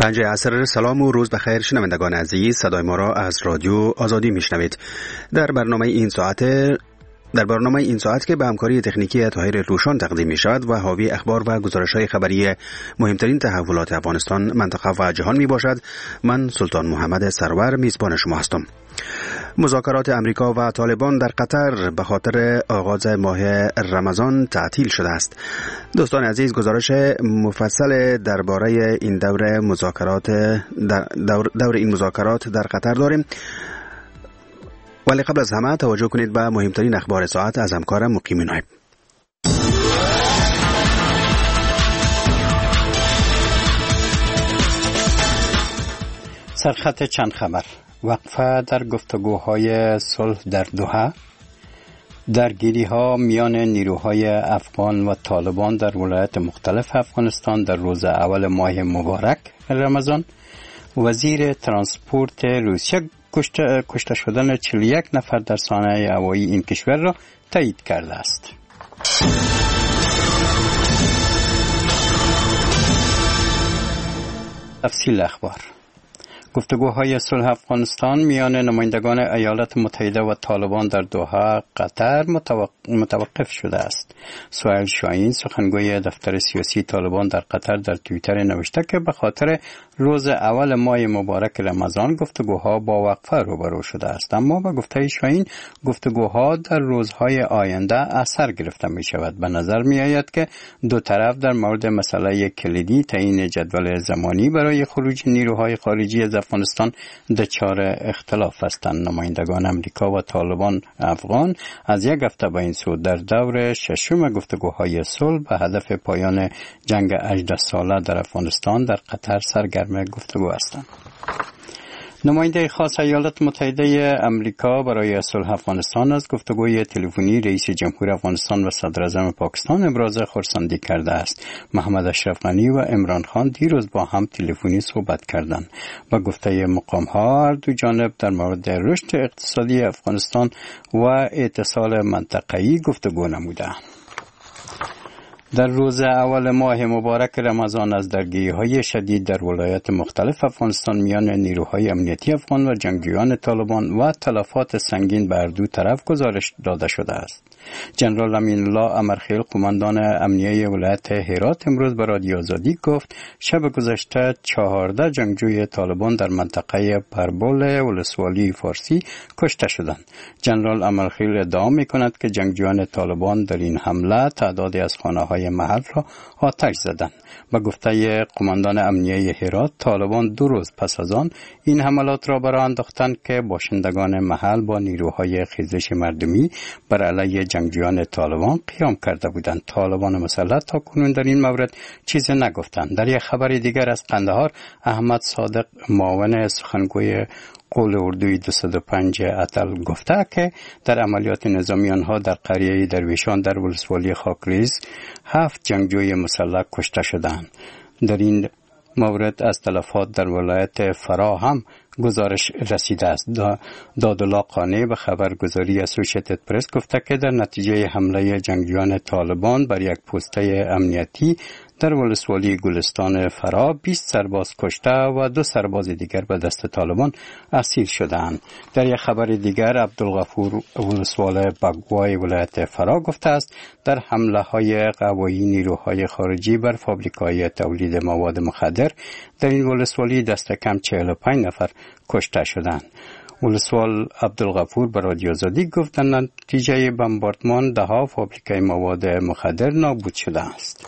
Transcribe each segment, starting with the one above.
پنجه عصر. سلام و روز بخیر شنوندگان عزیز، صدای ما را از رادیو آزادی میشنوید. در برنامه این ساعت که به همکاری تکنیکی طاهر روشان تقدیم می شود و حاوی اخبار و گزارش‌های خبری مهمترین تحولات افغانستان، منطقه و جهان می باشد. من سلطان محمد سرور میزبان شما هستم. مذاکرات امریکا و طالبان در قطر به خاطر آغاز ماه رمضان تعطیل شده است. دوستان عزیز، گزارش مفصل درباره این دور این مذاکرات در قطر داریم، ولی قبل از همه توجه کنید به مهمترین اخبار ساعت از همکارم مقیم نایب. سرخط چند خبر: وقفه در گفتگوهای صلح در دوحه، درگیری‌ها میان نیروهای افغان و طالبان در ولایات مختلف افغانستان در روز اول ماه مبارک رمضان، وزیر ترانسپورت روسیه کشته شدن 41 نفر در سانحه هوایی این کشور را تایید کرده است. تفصیل اخبار: گفتگوهای صلح افغانستان میان نمایندگان ایالات متحده و طالبان در دوحه قطر متوقف شده است. سهیل شاهین، سخنگوی دفتر سیاسی طالبان در قطر، در توییتر نوشته که به خاطر روز اول ماه مبارک رمضان گفتگوها با وقفه روبرو شده است، اما به گفته شاهین گفتگوها در روزهای آینده اثر گرفته می شود. به نظر می آید که دو طرف در مورد مسئله کلیدی تعیین جدول زمانی برای خروج نیروهای خارجی از افغانستان دچار اختلاف هستند. نمایندگان امریکا و طالبان افغان از یک هفته به این سو در دور ششم گفتگوهای صلح به هدف پایان جنگ 18 ساله در افغانستان در قطر سرگرم گفتگو هستند. نماینده خاص ایالات متحده امریکا برای صلح افغانستان از گفتگوی تلفنی رئیس جمهور افغانستان و صدر اعظم پاکستان ابراز خرسندی کرده است. محمد اشرف غنی و عمران خان دیروز با هم تلفنی صحبت کردند. با گفته مقام‌ها هر دو جانب در مورد رشد اقتصادی افغانستان و اتصال منطقه‌ای گفتگو نمودند. در روز اول ماه مبارک رمضان از درگیری‌های شدید در ولایات مختلف افغانستان میان نیروهای امنیتی افغان و جنگجویان طالبان و تلفات سنگین بر دو طرف گزارش داده شده است. جنرال امین الله امرخیل، قماندان امنیه ولایت هرات، امروز به رادیو آزادی گفت شب گذشته 14 جنگجوی طالبان در منطقه پربول ولسوالی فارسی کشته شدند. جنرال امرخیل ادعا می‌کند که جنگجویان طالبان در این حمله تعدادی از خانه‌های محل را آتش زدند. به گفته قماندان امنیه هرات، طالبان 2 روز پس از آن این حملات را برآ انداختند که باشندگان محل با نیروهای خیزش مردمی بر علیه جنگجویان طالبان قیام کرده بودند. طالبان مسلح تا کنون در این مورد چیزی نگفتند. در یک خبر دیگر از قندهار، احمد صادق، معاون سخنگوی قول اردوی 205 اتل گفته که در عملیات نظامی آنها در قریه درویشان در ولسوالی خاکریز 7 جنگجوی مسلح کشته شدند. در این مورد از تلفات در ولایت فرا هم گزارش رسیده است. دادالله قانی به خبرگزاری اسوسییتد پرس گفته که در نتیجه حمله جنگجویان طالبان بر یک پسته امنیتی در ولسوالی گلستان فرا 20 سرباز کشته و 2 سرباز دیگر به دست طالبان اسیر شدند. در یک خبر دیگر عبدالغفور، ولسوال بگوای ولایت فرا گفته است در حمله های قوایی نیروهای خارجی بر فابریکای تولید مواد مخدر در این ولسوالی دست کم 45 نفر کشته شدند. ولسوال عبدالغفور به رادیو آزادی گفت در نتیجه بمباردمان 10 فابریکای مواد مخدر نابود شده است.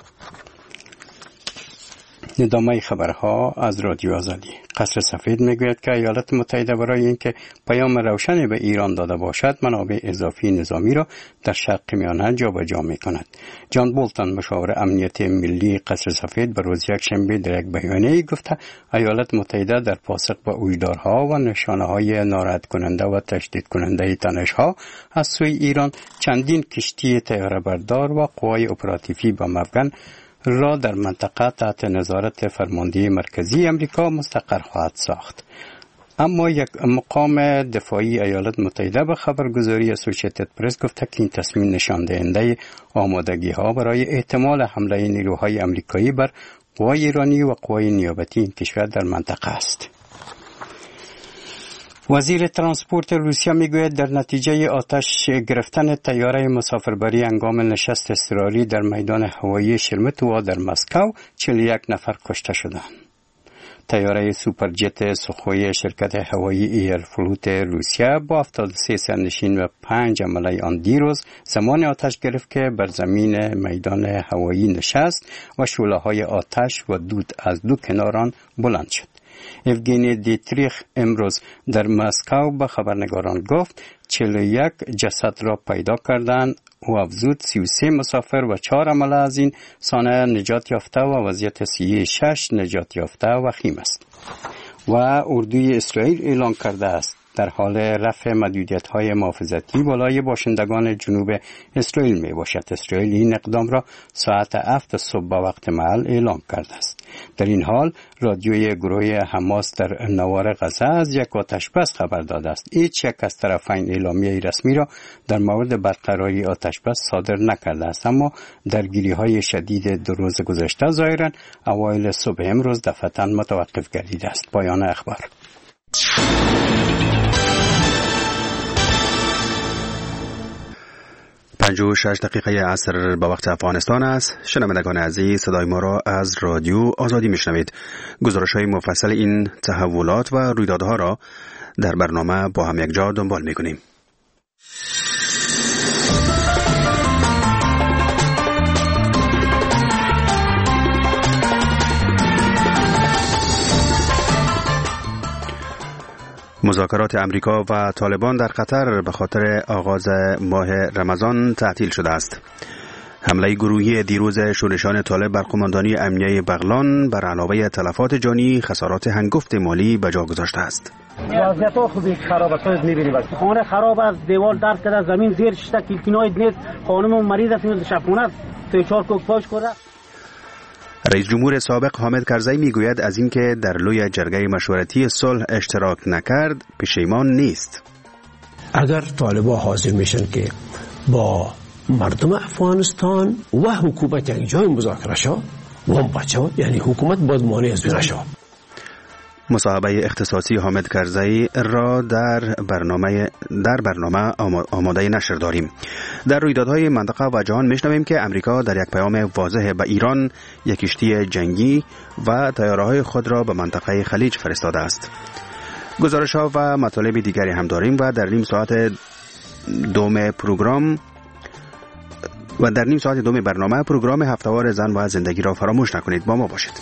ادامه خبرها از رادیو آزادی. قصر سفید میگوید که ایالات متحده برای اینکه پیام روشنی به ایران داده باشد منابع اضافی نظامی را در شرق میانه جابجا میکند. جان بولتون، مشاور امنیت ملی قصر سفید، به روز یکشنبه در یک بیانیه گفته ایالات متحده در پاسخ به هشدارها و نشانه‌های ناراحت کننده و تشدید کننده تنش‌ها از سوی ایران چندین کشتی طیاره‌بردار و قوای اپراتیوی با افغان را در منطقه تحت نظارت فرماندهی مرکزی امریکا مستقر خواهد ساخت. اما یک مقام دفاعی ایالات متحده به خبرگزاری اسوسییتد پرس گفته که این تصمیم نشان دهنده آمادگی ها برای احتمال حمله نیروهای امریکایی بر قوای ایرانی و قوای نیابتی این کشور در منطقه است. وزیر ترانسپورت روسیه میگوید در نتیجه آتش گرفتن طیاره مسافربری هنگام نشست اضطراری در میدان هوایی شرمتووا در مسکو 41 نفر کشته شدند. طیاره سوپرجت سخوی شرکت هوایی ایرفلوت روسیه با 73 سرنشین و 5 عمله آن دیروز زمان آتش گرفت که بر زمین میدان هوایی نشست و شعله‌های آتش و دود از دو کنار آن بلند شد. evgeniy دیتریخ امروز در مسکو به خبرنگاران گفت 41 جسد را پیدا کردند و افزود 33 مسافر و 4 عمله از این سانحه نجات یافته و وضعیت صحی 6 نجات یافته وخیم است. و اردوی اسرائیل اعلام کرده است در حال رفع محدودیت‌های محافظتی بالای باشندگان جنوب اسرائیل می باشد. اسرائیل این اقدام را ساعت 7 صبح به وقت محل اعلام کرده است. در این حال رادیوی گروه حماس در نوار غزه از یک آتشبس خبر داده است. هیچ یک از طرفین اعلامیه رسمی را در مورد برقراری آتشبس صادر نکرده است، اما درگیری‌های شدید دو روز گذشته ظاهراً اوایل صبح امروز دفعتاً متوقف گردیده است. پایان اخبار. 56 دقیقه عصر به وقت افغانستان است. شنوندگان عزیز، صدای ما را از رادیو آزادی میشنوید. گزارش‌های مفصل این تحولات و رویدادها را در برنامه با هم یک جا دنبال می‌کنیم. مذاکرات امریکا و طالبان در قطر به خاطر آغاز ماه رمضان تعطیل شده است. حمله گروهی دیروز شورشان طالب بر قماندانی امنیه بغلان بر علاوه تلفات جانی خسارات هنگفت مالی به جا گذاشته است. وضعیت خوبی خراب است. می‌بینید وقتی خانه خراب است، دیوار درد کرده، زمین زیر شته، کلکینای نیست، خانم مریض است، شبخونه سه چهار کوک پاش کرده. رئیس جمهور سابق حامد کرزی میگوید از اینکه در لوی جرگه مشورتی صلح اشتراک نکرد پشیمان نیست. اگر طالبان حاضر میشن که با مردم افغانستان و حکومت یک جای مذاکره شود و هم بچه یعنی حکومت باید مانع از بین شود. مصاحبه اختصاصی حامد کرزی را در برنامه آماده نشر داریم. در رویدادهای منطقه و جهان میشنویم که امریکا در یک پیام واضح به ایران یک کشتی جنگی و طیاره‌های خود را به منطقه خلیج فرستاده است. گزارش‌ها و مطالب دیگری هم داریم و در نیم ساعت دوم برنامه پروگرام هفته‌وار زن و زندگی را فراموش نکنید. با ما باشید.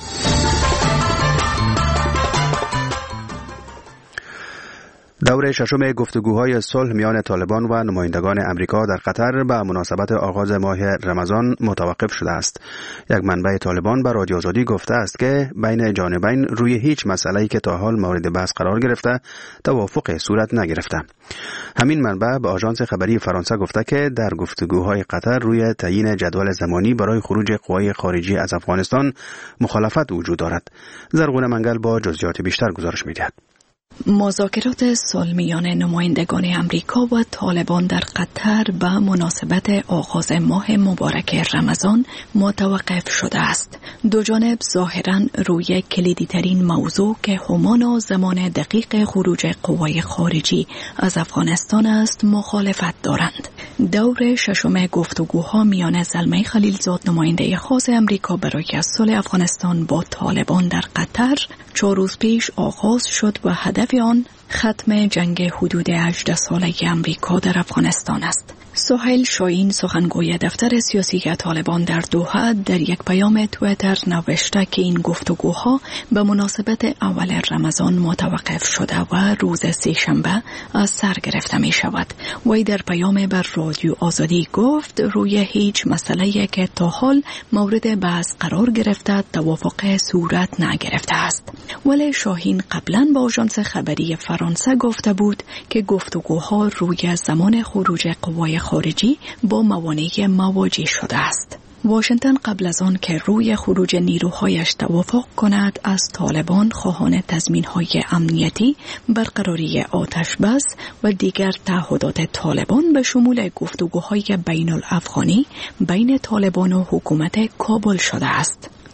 دور ششم گفتگوهای صلح میان طالبان و نمایندگان امریکا در قطر به مناسبت آغاز ماه رمضان متوقف شده است. یک منبع طالبان به رادیو آزادی گفته است که بین جانبین روی هیچ مسئله‌ای که تا حال مورد بحث قرار گرفته توافق صورت نگرفته. همین منبع به آژانس خبری فرانسه گفته که در گفتگوهای قطر روی تعیین جدول زمانی برای خروج قوای خارجی از افغانستان مخالفت وجود دارد. زرغون منگل با جزئیات بیشتر گزارش می‌دهد. مذاکرات صلح میان نمایندگان امریکا و طالبان در قطر به مناسبت آغاز ماه مبارک رمضان متوقف شده است. دو جانب ظاهراً روی کلیدی ترین موضوع که همان زمان دقیق خروج قوای خارجی از افغانستان است مخالفت دارند. دور ششم گفتگوها میان زلمه خلیلزاد نماینده خاص امریکا برای صلح افغانستان با طالبان در قطر 4 روز پیش آغاز شد و هدف آن ختم جنگ حدود 18 ساله امریکا در افغانستان است. سهیل شاهین سخنگوی دفتر سیاسی طالبان در دوحه در یک پیام توییتر نوشته که این گفتگوها به مناسبت اول رمضان متوقف شده و روز سه‌شنبه از سر گرفته می شود. وی در پیام بر رادیو آزادی گفت روی هیچ مسئله‌ای که تا حال مورد بحث قرار گرفته توافق صورت نگرفته است. ولی شاهین قبلا با آژانس خبری فرانسه گفته بود که گفتگوها روی زمان خروج قوای خارجی با موانع مواجه شده است. واشنگتن قبل از آن که روی خروج نیروهایش توافق کند از طالبان خواهان تضمین‌های امنیتی، برقراری آتش بس و دیگر تعهدات طالبان به شمول گفتگوهای بین الافغانی بین طالبان و حکومت کابل شده است.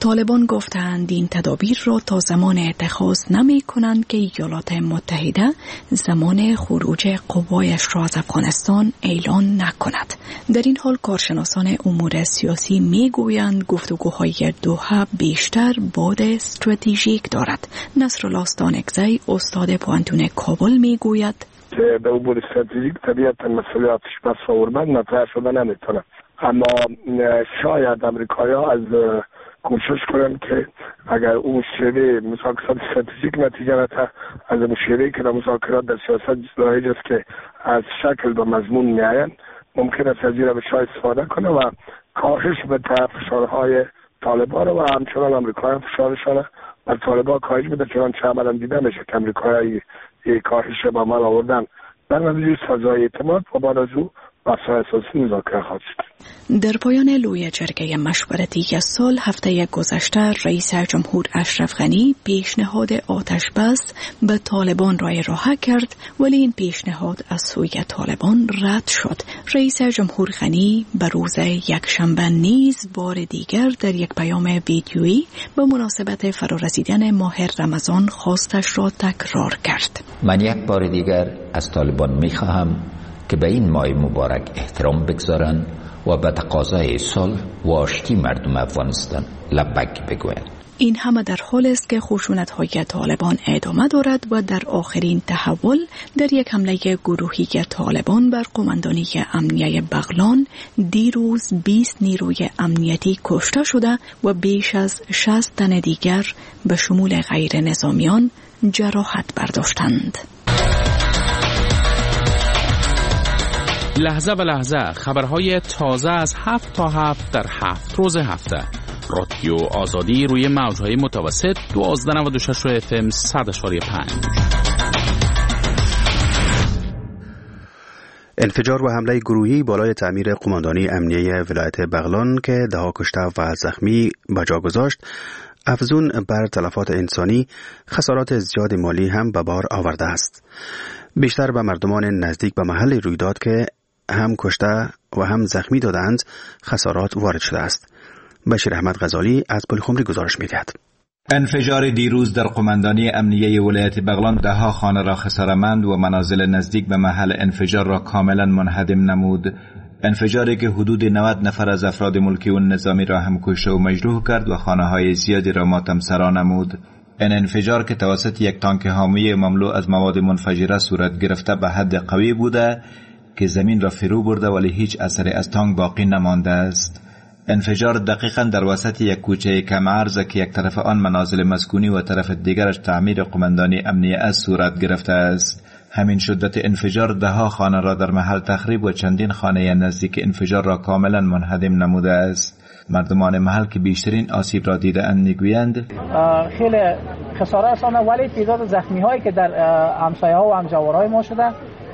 طالبان گفتند این تدابیر را تا زمان اتخاذ نمی کنند که ایالات متحده زمان خروج قوایش را از افغانستان اعلان نکند. در این حال کارشناسان امور سیاسی می گویند گفتگوهای دوحه بیشتر بعد استراتژیک دارد. نصرالله استانکزی استاد پوانتون کابل می گوید به امور استراتژیک طبیعتا مسئولیتش بر سازمان مطرح شده نمیتونه، اما شاید امریکایی‌ها از کوشش کنن که اگر اون شیوه مذاکرات استراتژیک نتیجه نده، از اون شیوه که مذاکرات در سیاست رایج است که از شکل و مضمون میآیند، ممکن است از این روش استفاده کنه و کاهش بده فشارهای طالبان و همچنان امریکایی‌ها فشارشان بر طالبان کاهش بده، چنانچه عملا دیده میشه که امریکایی‌ها کاهش با عمل آوردن در نتیجه فضای اعتماد و بعد از او بحث‌های اساسی مذاکره خواهد شد. در پایان لوی جرگه مشورتی سال هفته گذشته رئیس جمهور اشرف غنی پیشنهاد آتش بس به طالبان را ارائه کرد، ولی این پیشنهاد از سوی طالبان رد شد. رئیس جمهور غنی به روز یکشنبه نیز بار دیگر در یک پیام ویدیویی به مناسبت فرارسیدن ماه رمضان خواستش را تکرار کرد. من یک بار دیگر از طالبان می‌خواهم که به این ماه مبارک احترام بگذارند و به تقاضای صلح و آشتی مردم افغانستان لبیک بگویند. این همه در حال است که خشونت‌های طالبان ادامه دارد و در آخرین تحول در یک حمله گروهی طالبان بر قماندانی امنیه بغلان دیروز 20 نیروی امنیتی کشته شده و بیش از 60 تن دیگر به شمول غیر نظامیان جراحت برداشتند. لحظه به لحظه خبرهای تازه از 7 تا 7 در 7 روز هفته. رادیو آزادی روی موجهای متوسط 1296 FM 100.5. انفجار و حمله گروهی بالای تعمیر قماندانی امنیه ولایت بغلان که 10 کشته و زخمی به جا گذاشت، افزون بر تلفات انسانی، خسارات زیاد مالی هم به بار آورده است. بیشتر به مردمان نزدیک به محل رویداد که هم کشته و هم زخمی دادند خسارات وارد شده است. بشیر احمد غزالی از پلخمری گزارش می‌دهد. انفجار دیروز در قماندانی امنیه ولایت بغلان 10 خانه را خساره‌مند و منازل نزدیک به محل انفجار را کاملا منهدم نمود. انفجاری که حدود 90 نفر از افراد ملکی و نظامی را هم کشته و مجروح کرد و خانه‌های زیادی را ماتم سرا نمود. این انفجار که توسط یک تانک حامی مملو از مواد منفجره صورت گرفته به حد قوی بوده که زمین را فرو برده، ولی هیچ اثری از تانک باقی نمانده است. انفجار دقیقاً در وسط یک کوچه کم عرض که یک طرف آن منازل مسکونی و طرف دیگرش تعمیر قماندانی امنیه از صورت گرفته است. همین شدت انفجار 10 خانه را در محل تخریب و چندین خانه نزدیک انفجار را کاملا منهدم نموده است. مردمان محل که بیشترین آسیب را دیده‌اند میگویند خیلی خسارات رسانده، ولی تعداد زخمی هایی که در همسایه ها و همجوارهای ما شده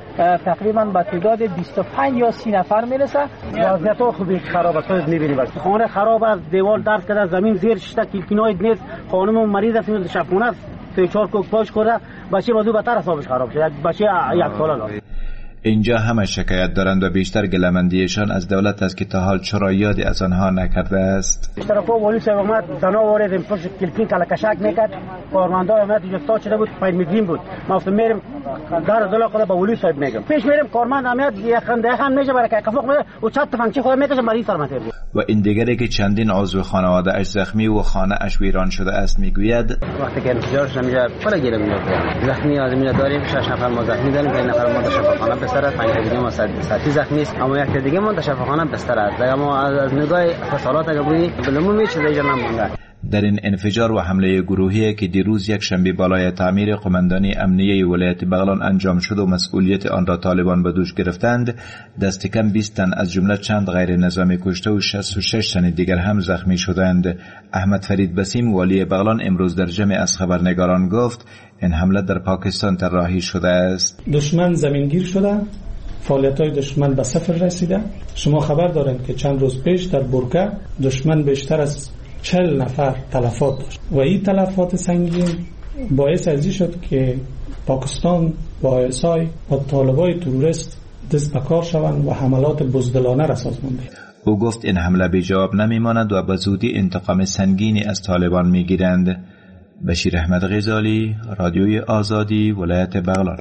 تقریبا به تعداد 25 یا 30 نفر میرسه. وضعیت ها خوبی خراب است، میبینید خانه خراب است، دیوار درد کرده، زمین زیر شده، کلکینای نیست، خانم مریض است، شبخونه است، 3-4 کوک پاش کرده، بچه بازو بدتر حسابش خراب شده، بچه 1 ساله داره. اینجا همه شکایت دارند و بیشتر گله‌مندیشان از دولت است که تا حال چرا یادی از آنها نکرده است. اشتراک ولی صاحب اومد زنا وارد پشت کلکین کلکشک میکرد، کارمندا اومد اینجا تا شده بود 5 میلیون بود. ما اصلا میریم در دلا خود با ولی صاحب میگم پیش میریم، کارمند اومد یخنده هم میشه برای کفاق میده و چت فنگچی خود میکشه مریض سلامت میشه. و این دیگری که چندین عضو خانواده اش زخمی و خانه اش ویران شده است میگوید وقتی که انفجارش نمیشه بالا گیره میاد. زخمی آدمی داریم، 6 نفر ما زخمی داریم، 5 نفر ما در شفاخانه بستر است، 5 دیگه ما سطحی زخمی است، اما یک دیگه ما در شفاخانه بستر است. اما از نگاه خسارات اگه بودی بالعموم هیچ چیزی نمونده. در این انفجار و حمله گروهی که دیروز یک شنبه بالای تعمیر قماندانی امنیه ولایت بغلان انجام شد و مسئولیت آن را طالبان به دوش گرفتند، دست کم 20 تن از جمله چند غیر نظامی کشته و 66 تن دیگر هم زخمی شدند. احمد فرید بسیم والی بغلان امروز در جمع از خبرنگاران گفت این حمله در پاکستان طراحی شده است. دشمن زمینگیر شده، فعالیت‌های دشمن به صفر رسیده. شما خبر دارید که چند روز پیش در برکه دشمن بیشتر از 40 نفر تلفات داشت و این تلفات سنگین باعث ازی شد که پاکستان با ISI و طالبای تروریست دست به کار شوند و حملات بزدلانه را سازمان دهند. او گفت این حمله بی جواب نمیماند و به زودی انتقام سنگینی از طالبان میگیرند. بشیر احمد غزالی، رادیوی آزادی، ولایت بغلان.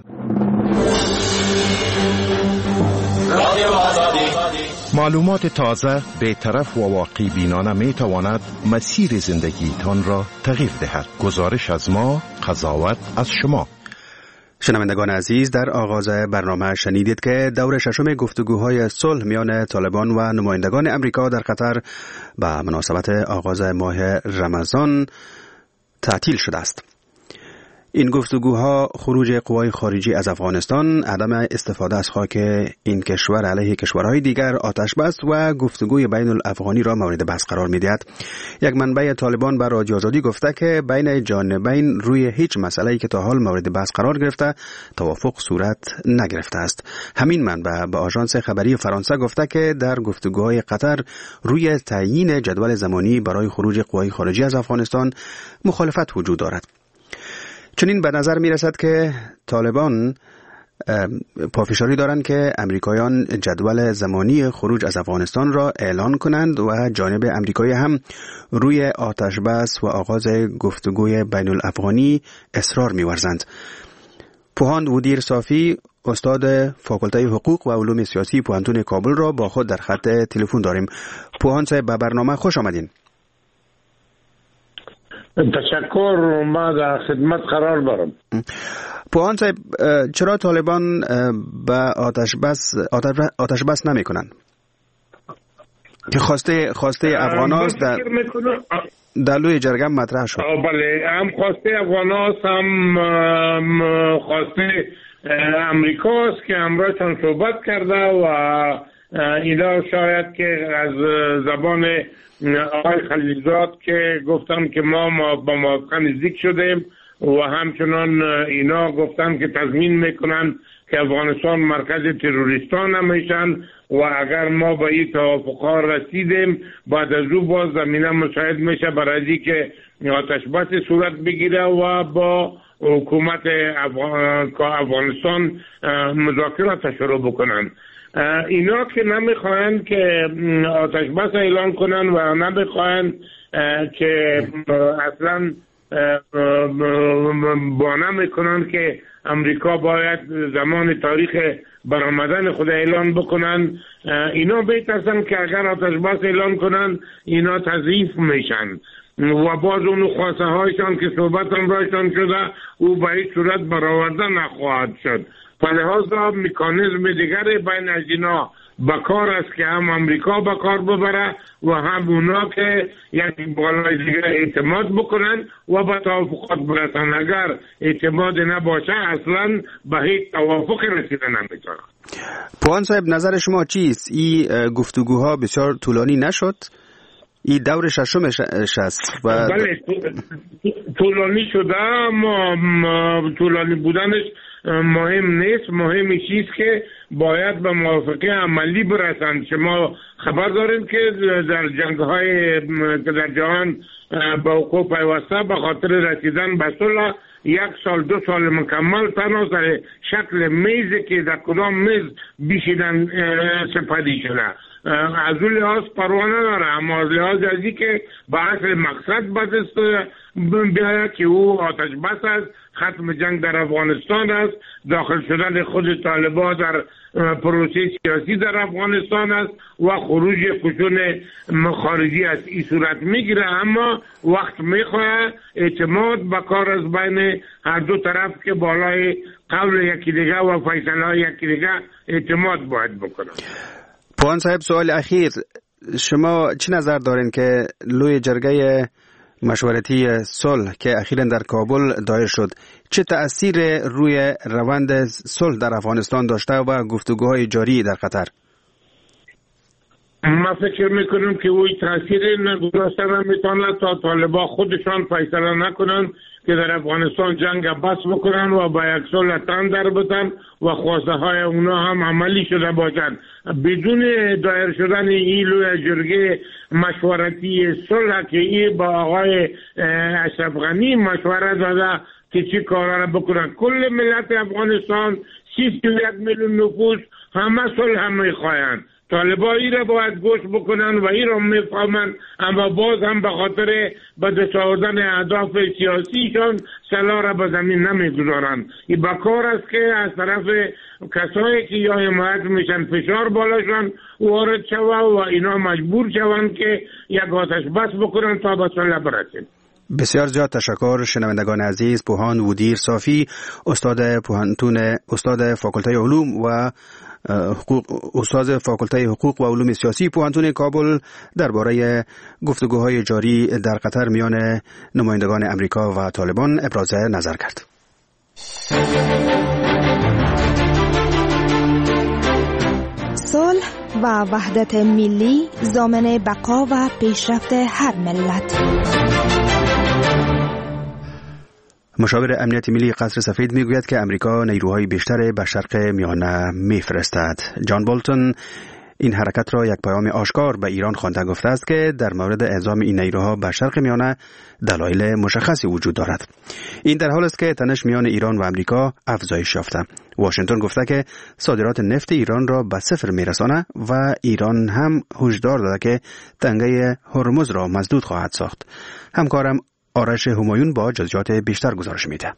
معلومات تازه، بی‌طرف و واقعی بینانه می تواند مسیر زندگیتان را تغییر دهد. گزارش از ما، قضاوت از شما. شنوندگان عزیز، در آغاز برنامه شنیدید که دور ششم گفتگوهای صلح میان طالبان و نمایندگان امریکا در قطر به مناسبت آغاز ماه رمضان تعطیل شده است. این گفتگوها خروج قوای خارجی از افغانستان، عدم استفاده از خاک این کشور علیه کشورهای دیگر، آتش بس و گفتگوی بین الافغانی را مورد بحث قرار می‌دهد. یک منبع طالبان بر رادیو آزادی گفته که بین جانبین روی هیچ مسئله‌ای که تا حال مورد بحث قرار گرفته توافق صورت نگرفته است. همین منبع به آژانس خبری فرانسه گفته که در گفتگوهای قطر روی تعیین جدول زمانی برای خروج قوای خارجی از افغانستان مخالفت وجود دارد. چنین به نظر می رسد که طالبان پافشاری دارند که امریکایان جدول زمانی خروج از افغانستان را اعلان کنند و جانب امریکایی هم روی آتش بس و آغاز گفتگوی بین الافغانی اصرار می ورزند. پوهاند ودیر صافی، استاد فاکولته حقوق و علوم سیاسی پوهنتون کابل را با خود در خط تلفن داریم. پوهاند صاحب، به برنامه خوش آمدین. تشکر، ما در خدمت قرار دارم. پوهاند صاحب، چرا طالبان به آتش بس نمی کنند؟ که خواسته افغان هاست در لوی جرگه مطرح شد. بله، هم خواسته افغان هاست، هم خواسته امریکا است که همراهشان صحبت کرده و اینا شاید که از زبان آقای خلیلزاد که گفتن که ما با موافقه نزدیک شدیم و همچنان اینا گفتن که تضمین میکنن که افغانستان مرکز تروریستان نمیشن و اگر ما به این توافقها رسیدیم بعد از او باز زمینه مساعد میشه برای که آتش بس صورت بگیره و با حکومت افغانستان مذاکرات شروع بکنن. اینا که نمیخواهند که آتش بس اعلان کنن و نمیخواهند که اصلا بانه میکنن که امریکا باید زمان تاریخ برآمدن خود اعلان بکنن. اینا بیترسن که اگر آتش بس اعلان کنن اینا تضعیف میشن و باز اون خواسته هایشان که صحبت هم رایشان شده او به هیچ صورت برآورده نخواهد شد. فلحاظا مکانیزم دیگری بین از اینا بکار است که هم امریکا بکار ببره و هم اونا که یک بالای دیگر اعتماد بکنن و به توافقات برسن. اگر اعتماد نباشه اصلا به هیچ توافق رسیدن نمیتونه. پوهاند صاحب، نظر شما چیست؟ این گفتگوها بسیار طولانی نشد؟ این دور ششمش است و بله طولانی شده، اما طولانی بودنش مهم نیست. مهم چیست که باید به موافقه عملی برسند. شما خبر داریم که در جنگ‌های که در جهان به وقوع پیوسته به خاطر رسیدن به صلح 1 سال 2 سال مکمل تنها سر شکل میزی که در کدام میز بیشیدن سپری شده. از اون لحاظ پروانه داره، اما از لحاظ ازی که به اصل مقصد بدست بیاید که او آتش بس است، ختم جنگ در افغانستان است، داخل شدن خود طالبان در پروسه سیاسی در افغانستان است و خروج قشون خارجی است. این صورت میگیره، اما وقت میخواه اعتماد بکار از بین هر دو طرف که بالای قول یکی دیگه و فیصله یکی دیگه اعتماد باید بکنن. پوهاند صاحب، سوال اخیر، شما چه نظر دارین که لوی جرگه مشورتی صلح که اخیراً در کابل دایر شد چه تأثیر روی روند صلح در افغانستان داشته و گفتگوهای جاری در قطر؟ ما فکر میکنیم که اوی تأثیر نگذاشته نمیتونه تا طالبان خودشان فیصله نکنن که در افغانستان جنگ بس بکنن و با یک صلح تن در بتن و خواسته های اونا هم عملی شده باشند. بدون دایر شدن این لوی جرگه مشورتی صلح که این با آقای اشرف غنی مشوره داده که چی کارا را بکنن. کل ملت افغانستان 31 میلیون نفوس همه صلح هم میخواین. طالبا ای را باید گوش بکنن و ای را میفهمن، اما باز هم به خاطر به دست آوردن اهداف سیاسیشان سلاح را به زمین نمیگذارن. این بکار است که از طرف کسایی که یا حمایت میشن فشار بالاشان وارد شوه و اینا مجبور شوند که یک آتش بس بکنن تا به صلح برسیم. بسیار زیاد تشکر شنوندگان عزیز. پوهان ودیر صافی، استاد فاکولته علوم و استاد فاکولته حقوق و علوم سیاسی پوهنتون کابل درباره گفتگوهای جاری در قطر میان نمایندگان امریکا و طالبان ابراز نظر کرد. صلح و وحدت ملی ضامن بقا و پیشرفت هر ملت. مشاور امنیت ملی قصر سفید میگوید که امریکا نیروهای بیشتر به شرق میانه میفرستد. جان بولتون این حرکت را یک پیام آشکار به ایران خوانده گفته است که در مورد اعزام این نیروها به شرق میانه دلایل مشخصی وجود دارد. این در حال است که تنش میان ایران و امریکا افزایش یافته. واشنگتن گفته که صادرات نفت ایران را به صفر میرساند و ایران هم هشدار داده که تنگه هرمز را مسدود خواهد ساخت. همکارم آرش همایون با جزئیات بیشتر گزارش میده.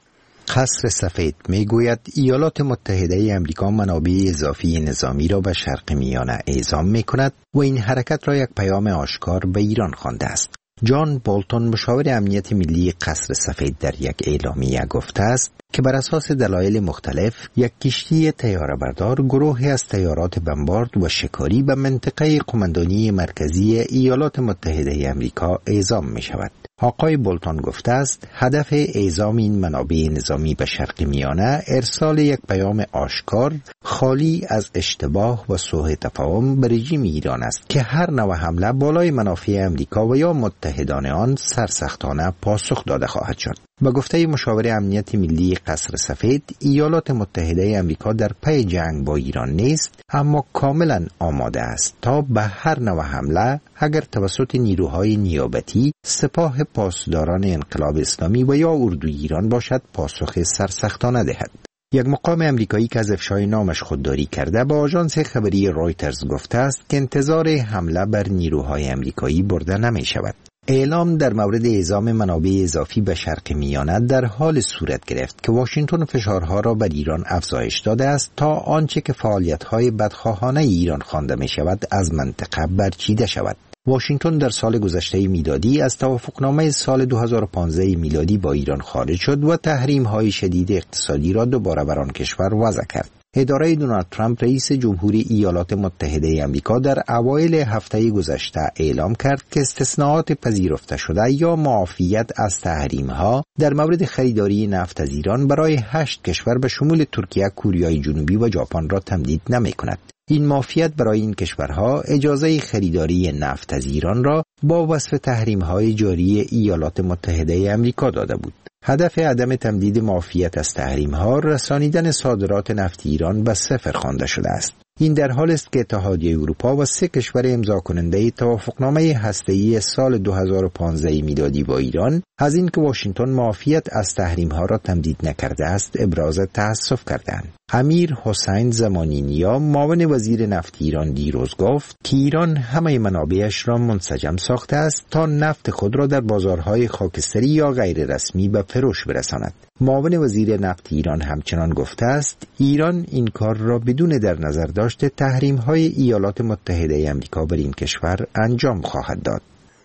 قصر سفید میگوید ایالات متحده امریکا منابع اضافی نظامی را به شرق میانه اعزام میکند و این حرکت را یک پیام آشکار به ایران خوانده است. جان بولتون مشاور امنیت ملی قصر سفید در یک اعلامیه گفته است که بر اساس دلایل مختلف یک کشتی طیاره بردار گروهی از طیارات بمبارد و شکاری به منطقه قماندانی مرکزی ایالات متحده امریکا اعزام می شود. آقای بولتون گفته است هدف اعزام این منابع نظامی به شرق میانه ارسال یک پیام آشکار خالی از اشتباه و سوء تفاهم به رژیم ایران است که هر نوع حمله بالای منافع امریکا و یا متحدان آن سرسختانه پاسخ داده خواهد شد. با گفته مشاور امنیت ملی قصر سفید، ایالات متحده امریکا در پی جنگ با ایران نیست، اما کاملا آماده است تا به هر نوع حمله اگر توسط نیروهای نیابتی، سپاه پاسداران انقلاب اسلامی و یا اردوی ایران باشد پاسخ سرسختانه دهد. یک مقام امریکایی که از افشای نامش خودداری کرده با آژانس خبری رویترز گفته است که انتظار حمله بر نیروهای امریکایی برده نمی شود. اعلام در مورد اعزام منابع اضافی به شرق میانه در حال صورت گرفت که واشنگتن فشارها را بر ایران افزایش داده است تا آنچه که فعالیت‌های بدخواهانه ایران خوانده می شود از منطقه برچیده شود. واشنگتن در سال گذشته میلادی از توافقنامه سال 2015 میلادی با ایران خارج شد و تحریم‌های شدید اقتصادی را دوباره بر آن کشور وضع کرد. اداره دونالد ترامپ رئیس جمهوری ایالات متحده آمریکا در اوایل هفته گذشته اعلام کرد که استثناءات پذیرفته شده یا معافیت از تحریم‌ها در مورد خریداری نفت از ایران برای 8 کشور به شمول ترکیه، کره جنوبی و ژاپن را تمدید نمی‌کند. این معافیت برای این کشورها اجازه خریداری نفت از ایران را با وصف تحریم‌های جاری ایالات متحده آمریکا داده بود. هدف عدم تمدید معافیت از تحریم‌ها رسانیدن صادرات نفت ایران به صفر خوانده شده است. این در حال است که اتحادیه اروپا و 3 کشور امضا کننده توافقنامه هسته‌ای سال 2015 میلادی با ایران از اینکه واشنگتن معافیت از تحریم‌ها را تمدید نکرده است ابراز تأسف کردند. امیر حسین زمانی نیا معاون وزیر نفت ایران دیروز گفت که ایران همه منابعش را منسجم ساخته است تا نفت خود را در بازارهای خاکستری یا غیر رسمی به فروش برساند. معاون وزیر نفت ایران همچنان گفته است ایران این کار را بدون در نظر داشت تحریم‌های ایالات متحده آمریکا بر این کشور انجام خواهد داد.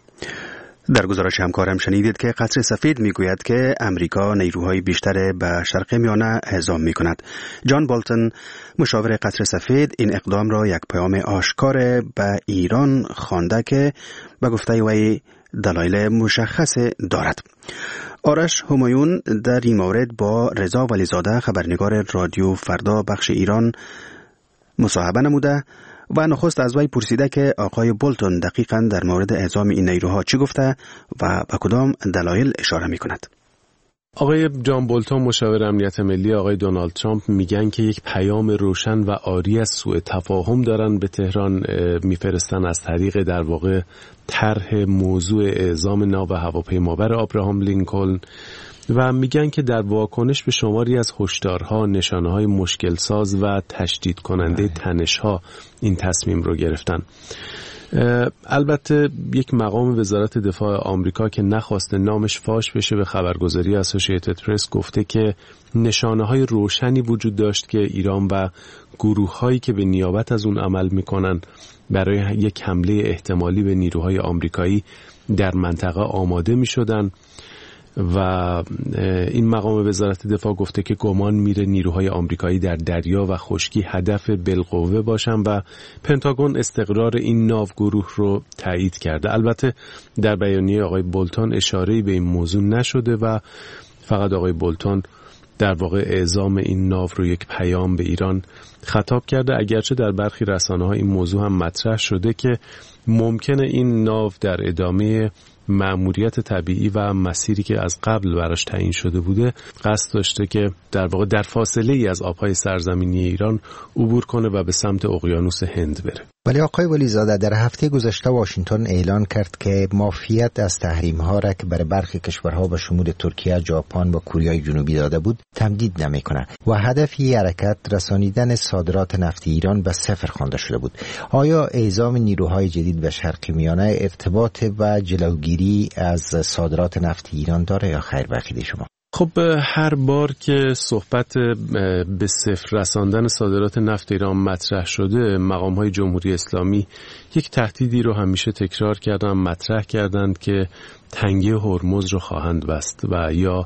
در گزارش همکارم شنیدید که قصر سفید میگوید که امریکا نیروهای بیشتر به شرق میانه اعزام میکند. جان بولتون مشاور قصر سفید این اقدام را یک پیام آشکار به ایران خوانده که به گفته وی دلایل مشخص دارد. آرش همایون در این مورد با رضا ولیزاده خبرنگار رادیو فردا بخش ایران مصاحبه نموده و نخست از وی پرسیده که آقای بولتون دقیقاً در مورد اعزام این نیروها چی گفته و به کدام دلایل اشاره می کند. آقای جان بولتون مشاور امنیت ملی آقای دونالد ترامپ میگن که یک پیام روشن و عاری از سوء تفاهم دارن به تهران میفرستن از طریق در واقع طرح موضوع اعزام ناو هواپیمابر آبراهام لینکلن و میگن که در واکنش به شماری از هشدارها، نشانه‌های مشکل ساز و تشدید کننده تنش‌ها این تصمیم رو گرفتن. البته یک مقام وزارت دفاع آمریکا که نخواسته نامش فاش بشه به خبرگزاری اسوسییتد پرس گفته که نشانه‌های روشنی وجود داشت که ایران و گروه‌هایی که به نیابت از اون عمل می‌کنن برای یک حمله احتمالی به نیروهای آمریکایی در منطقه آماده می‌شدن و این مقام وزارت دفاع گفته که گمان میره نیروهای آمریکایی در دریا و خشکی هدف بالقوه باشن و پنتاگون استقرار این ناوگروه رو تایید کرده. البته در بیانیه آقای بولتون اشاره‌ای به این موضوع نشده و فقط آقای بولتون در واقع اعزام این ناو رو یک پیام به ایران خطاب کرده، اگرچه در برخی رسانه‌ها این موضوع هم مطرح شده که ممکنه این ناو در ادامه مأموریت طبیعی و مسیری که از قبل براش تعیین شده بوده قصد داشته که در واقع در فاصله ای از آبهای سرزمینی ایران عبور کنه و به سمت اقیانوس هند بره. ولی آقای ولیزاده در هفته گذشته واشنگتن اعلان کرد که معافیت از تحریم‌ها را که برای برخی کشورها به شمول ترکیه، ژاپن و کره جنوبی داده بود تمدید نمی‌کنه و هدف این حرکت رسانیدن صادرات نفت ایران به صفر خوانده شده بود. آیا اعزام نیروهای جدید به شرق میانه ارتباط و جلوگیری از صادرات نفت ایران داره یا خیر بخید شما؟ خب هر بار که صحبت به صفر رساندن صادرات نفت ایران مطرح شده، مقام‌های جمهوری اسلامی یک تهدیدی رو همیشه تکرار کردن، مطرح کردند که تنگه هرمز رو خواهند بست و یا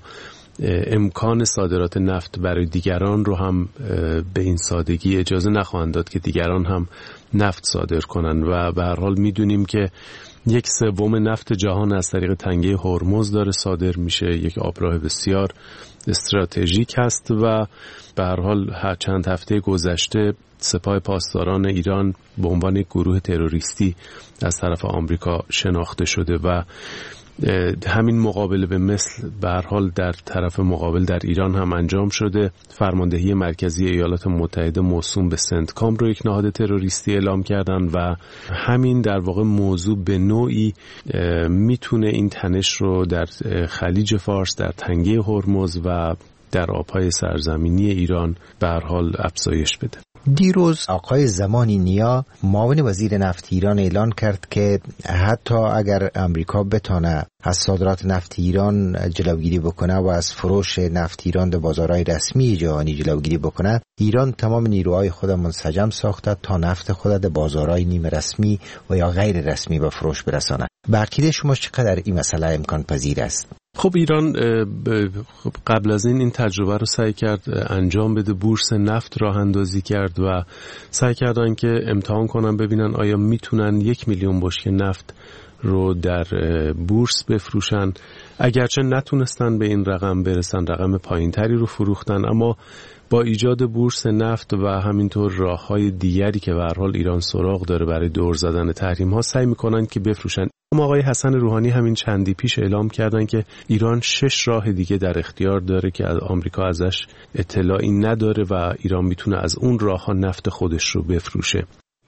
امکان صادرات نفت برای دیگران رو هم به این سادگی اجازه نخواهند داد که دیگران هم نفت صادر کنن و به هر حال میدونیم که 1/3 نفت جهان از طریق تنگه هرمز داره صادر میشه. یک آبراه بسیار استراتژیک هست و به هر حال چند هفته گذشته سپاه پاسداران ایران به عنوان یک گروه تروریستی از طرف آمریکا شناخته شده و همین مقابله به مثل به هر حال در طرف مقابل در ایران هم انجام شده. فرماندهی مرکزی ایالات متحده موسوم به سنتکام رو یک نهاد تروریستی اعلام کردن و همین در واقع موضوع به نوعی میتونه این تنش رو در خلیج فارس، در تنگه هرمز و در آبهای سرزمینی ایران به هر حال افزایش بده. دیروز آقای زمانی نیا معاون وزیر نفت ایران اعلان کرد که حتی اگر امریکا بتونه از صادرات نفت ایران جلوگیری بکنه و از فروش نفت ایران در بازارهای رسمی جهانی جلوگیری بکنه، ایران تمام نیروهای خود منسجم ساخته تا نفت خود در بازارهای نیمه رسمی و یا غیر رسمی به فروش برسانه. به عقیده شما چقدر این مسئله امکان پذیر است؟ خب ایران قبل از این تجربه رو سعی کرد انجام بده، بورس نفت راه اندازی کرد و سعی کردن که امتحان کنن ببینن آیا میتونن 1 میلیون بشکه نفت رو در بورس بفروشن. اگرچه نتونستن به این رقم برسن، رقم پایینتری رو فروختن، اما با ایجاد بورس نفت و همینطور راه‌های دیگری که به هر حال ایران سراغ داره برای دور زدن تحریم‌ها سعی می‌کنن که بفروشن. اما آقای حسن روحانی همین چندی پیش اعلام کردن که ایران 6 راه دیگه در اختیار داره که از آمریکا ازش اطلاعی نداره و ایران میتونه از اون راه‌ها نفت خودش رو بفروشه.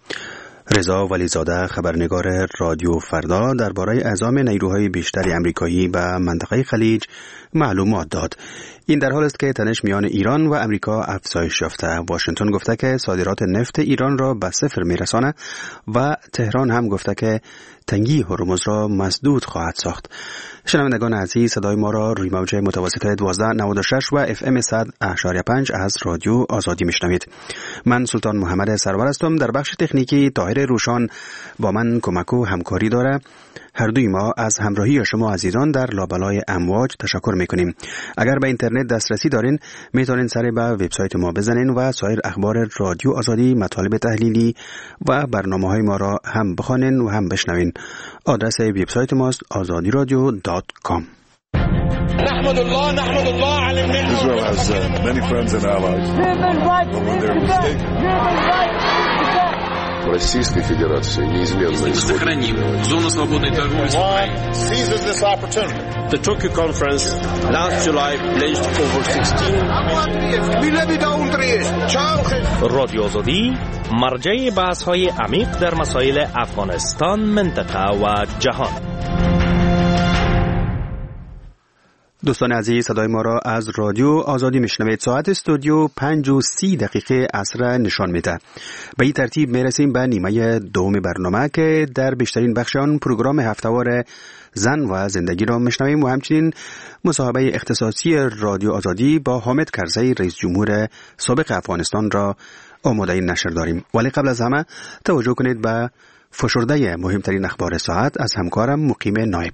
رضا ولیزاده خبرنگار رادیو فردا درباره اعزام نیروهای بیشتری آمریکایی به منطقه خلیج معلومات داد. این در حال است که تنش میان ایران و امریکا افزایش یافته. واشنگتن گفته که صادرات نفت ایران را به صفر میرسانه و تهران هم گفته که تنگی هرمز را مسدود خواهد ساخت. شنوندگان عزیز، صدای ما را روی موج متوسط 1296 و FM 100.5 از رادیو آزادی میشنوید. من سلطان محمد سرور هستم. در بخش تکنیکی طاهر روشان با من کمک و همکاری داره. هر دوی ما از همراهی شما عزیزان در لابلای امواج تشکر میکنیم. اگر به اینترنت دسترسی دارین میتونین سر به وبسایت ما بزنین و سایر اخبار رادیو آزادی، مطالب تحلیلی و برنامه‌های ما را هم بخوانین و هم بشنوین. آدرس وبسایت ماست azadiradio.com. نحمد الله على النعمة. Israel has many friends and allies. Российской Федерации неизменно сохраним зону свободной торговли с Украиной. Seizes this opportunity. The Tokyo conference last July pledged over 16 رادیو آزادی مرجع بحث‌های عمیق در مسائل افغانستان، منطقه و جهان. دوستان عزیز، صدای ما را از رادیو آزادی میشنوید. ساعت استودیو 5:30 عصر نشان میده. به این ترتیب میرسیم به نیمه دوم برنامه که در بیشترین بخش آن پروگرام هفتهوار زن و زندگی را میشنویم و همچنین مصاحبه اختصاصی رادیو آزادی با حامد کرزی رئیس جمهور سابق افغانستان را آماده نشر داریم. ولی قبل از همه توجه کنید به فشرده مهمترین اخبار ساعت از همکارم مقیم نایب.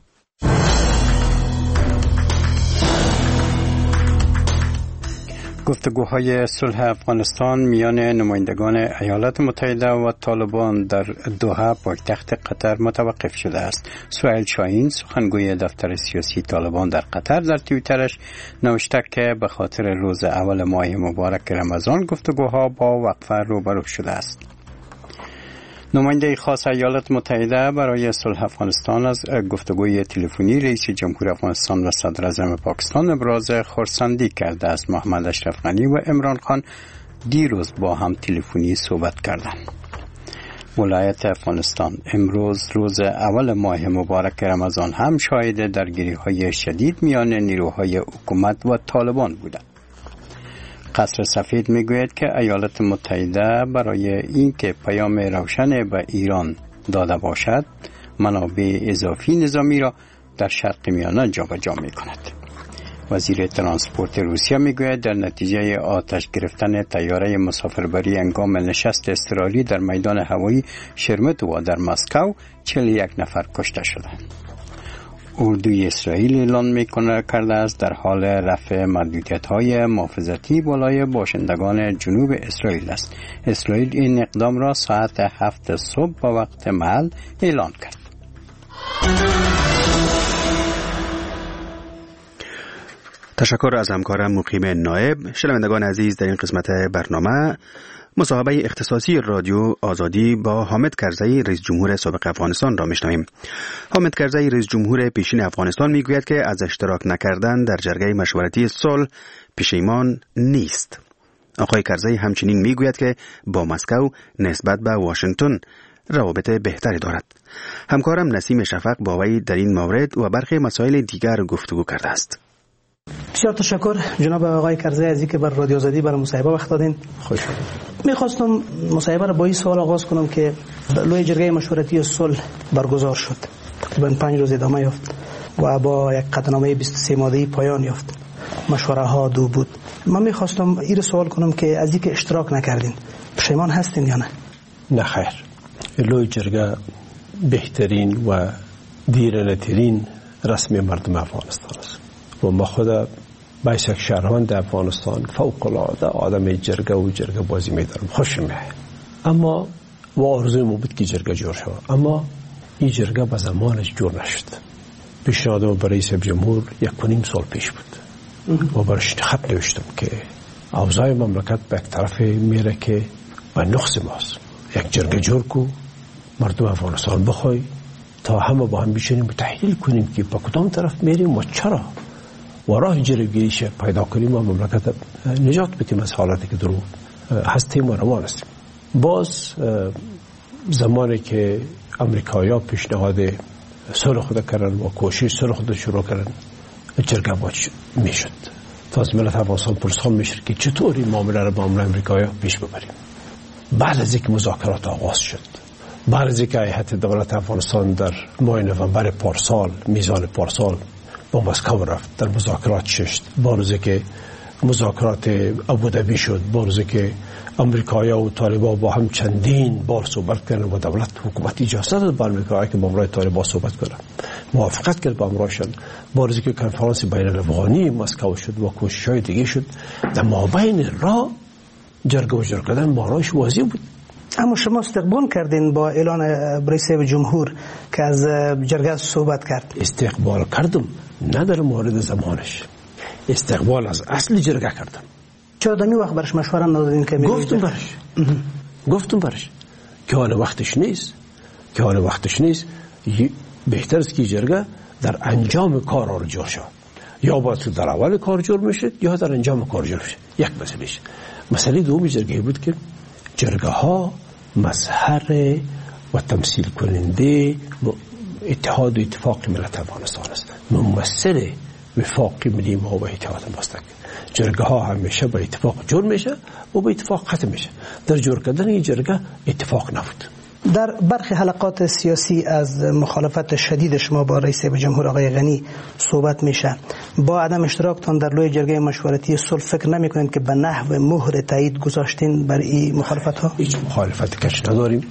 گفتگوهای صلح افغانستان میان نمایندگان ایالات متحده و طالبان در دوحه پایتخت قطر متوقف شده است. سهیل شاهین سخنگوی دفتر سیاسی طالبان در قطر در توییترش نوشته که به خاطر روز اول ماه مبارک رمضان گفتگوها با وقفه روبرو شده است. نماینده خاص ایالات متحده برای صلح افغانستان از گفتگوی تلفنی رئیس جمهور افغانستان و صدر اعظم پاکستان ابراز خرسندی کرده است. محمد اشرف غنی و عمران خان دیروز با هم تلفنی صحبت کردند. ولایت افغانستان امروز روز اول ماه مبارک رمضان هم شاهد درگیری‌های شدید میان نیروهای حکومت و طالبان بودند. قصر سفید میگوید که ایالات متحده برای اینکه پیام روشن به ایران داده باشد منابع اضافی نظامی را در شرق میانه جابجا میکند. وزیر ترانسپورت روسیه میگوید در نتیجه آتش گرفتن طیاره مسافربری هنگام نشست اضطراری در میدان هوایی شرمتووا در مسکو 41 نفر کشته شدند. اردوی اسرائیل اعلان کرده است در حال رفع محدودیت‌های محافظتی بالای باشندگان جنوب اسرائیل است. اسرائیل این اقدام را ساعت 7 صبح با وقت محل اعلان کرد. تشکر از همکارم مقیم نایب. شنوندگان عزیز، در این قسمت برنامه مصاحبه اختصاصی رادیو آزادی با حامد کرزی رئیس جمهور سابق افغانستان را میشنویم. حامد کرزی رئیس جمهور پیشین افغانستان میگوید که از اشتراک نکردن در جرگه مشورتی صلح پشیمان نیست. آقای کرزی همچنین میگوید که با مسکو نسبت به واشنگتن روابط بهتری دارد. همکارم نسیم شفق با وی در این مورد و برخی مسائل دیگر گفتگو کرده است. بسیار تشکر جناب آقای کرزی از اینکه بر رادیو آزادی برای مصاحبه وقت دادین. خوش میخواستم مصاحبه را با این سوال آغاز کنم که لوی جرگه مشورتی صلح برگزار شد. تقریبا 5 روز ادامه یافت و با یک قطعنامه 23 ماده‌ای پایان یافت. مشوره ها 2 بود. من میخواستم این سوال کنم که از اینکه اشتراک نکردین پشیمان هستین یا نه؟ نه خیر. لوی جرگه بهترین و دیرینه‌ترین رسمی مردم افغانستان است. و ما خود به یک شهروند افغانستان فوق‌العاده آدم جرگه و جرگه بازی می‌دارم، خوشم میاد. اما و آرزوی ما بود که جرگه جور شود، اما این جرگه به زمانش جور نشد. پیشنهاد ما برای رئیس جمهور 1.5 سال پیش بود و برش خط نوشتم که اوضاع مملکت به یک طرف میره که به نقص ماست. یک جرگه جور کو، مردم افغانستان بخوای تا همه با هم بشینیم و تحلیل کنیم که به کدام طرف میریم و چرا و راه جلوگیریش پیدا کنیم و مملکت نجات بدیم از حالتی که درو هستیم و روان هستیم. باز زمانی که امریکایی‌ها پیشنهاد صلح خود کردن و کوشش صلح خود شروع کردن جرگه باز میشد. تا از ملت افغانستان پرسان میشه که چطور این معامله را با امریکایی‌ها پیش ببریم. بعد از اینکه مذاکرات آغاز شد، بعد از اینکه هیئت دولت افغانستان در ماه نوامبر پارسال میزان پارسال با مسکو رفت در مذاکرات ششت، با روزی که مذاکرات ابوظبی شد، با روزی که امریکایی‌ها و طالبان با هم چندین بار صحبت کردن و دولت حکومت اجازه داد به امریکایی‌ها که با امرای طالبان صحبت کنند، موافقت کرد با امرایشان، با روزی که کنفرانس بین الافغانی مسکو شد و کوشش‌های دیگه شد، در مابین راه جرگه و جور کردن معناش واضح بود. اما شما استقبال کردین با اعلان رئیس جمهور که از جرگه صحبت کرد؟ استقبال کردم، نه در مورد زمانش، استقبال از اصل جرگه کردم. چرا دمی وقت برش مشوره ندادین که گفتم برش که حال وقتش نیست، بهتر است که جرگه در انجام کار رو جور شد، یا باید در اول کار جور میشه یا در انجام کار جور میشه. یک مسئله دومی جرگه بود که جرگه ها مظهر و تمثیل کننده اتحاد و اتفاق ملت افغانستان است، ممثل وفاق ملی ما و اتحاد ماست. جرگه ها همیشه با اتفاق جور میشه و با اتفاق ختم میشه. در جور کردن این جرگه اتفاق نبود. در برخی حلقات سیاسی از مخالفت شدید شما با رئیس جمهور آقای غنی صحبت میشه. با عدم اشتراکتان در لوی جرگه مشورتی صلح فکر نمیکنید که به نحو مهر تایید گذاشتین بر این مخالفت ها؟ هیچ مخالفت کش نداریم.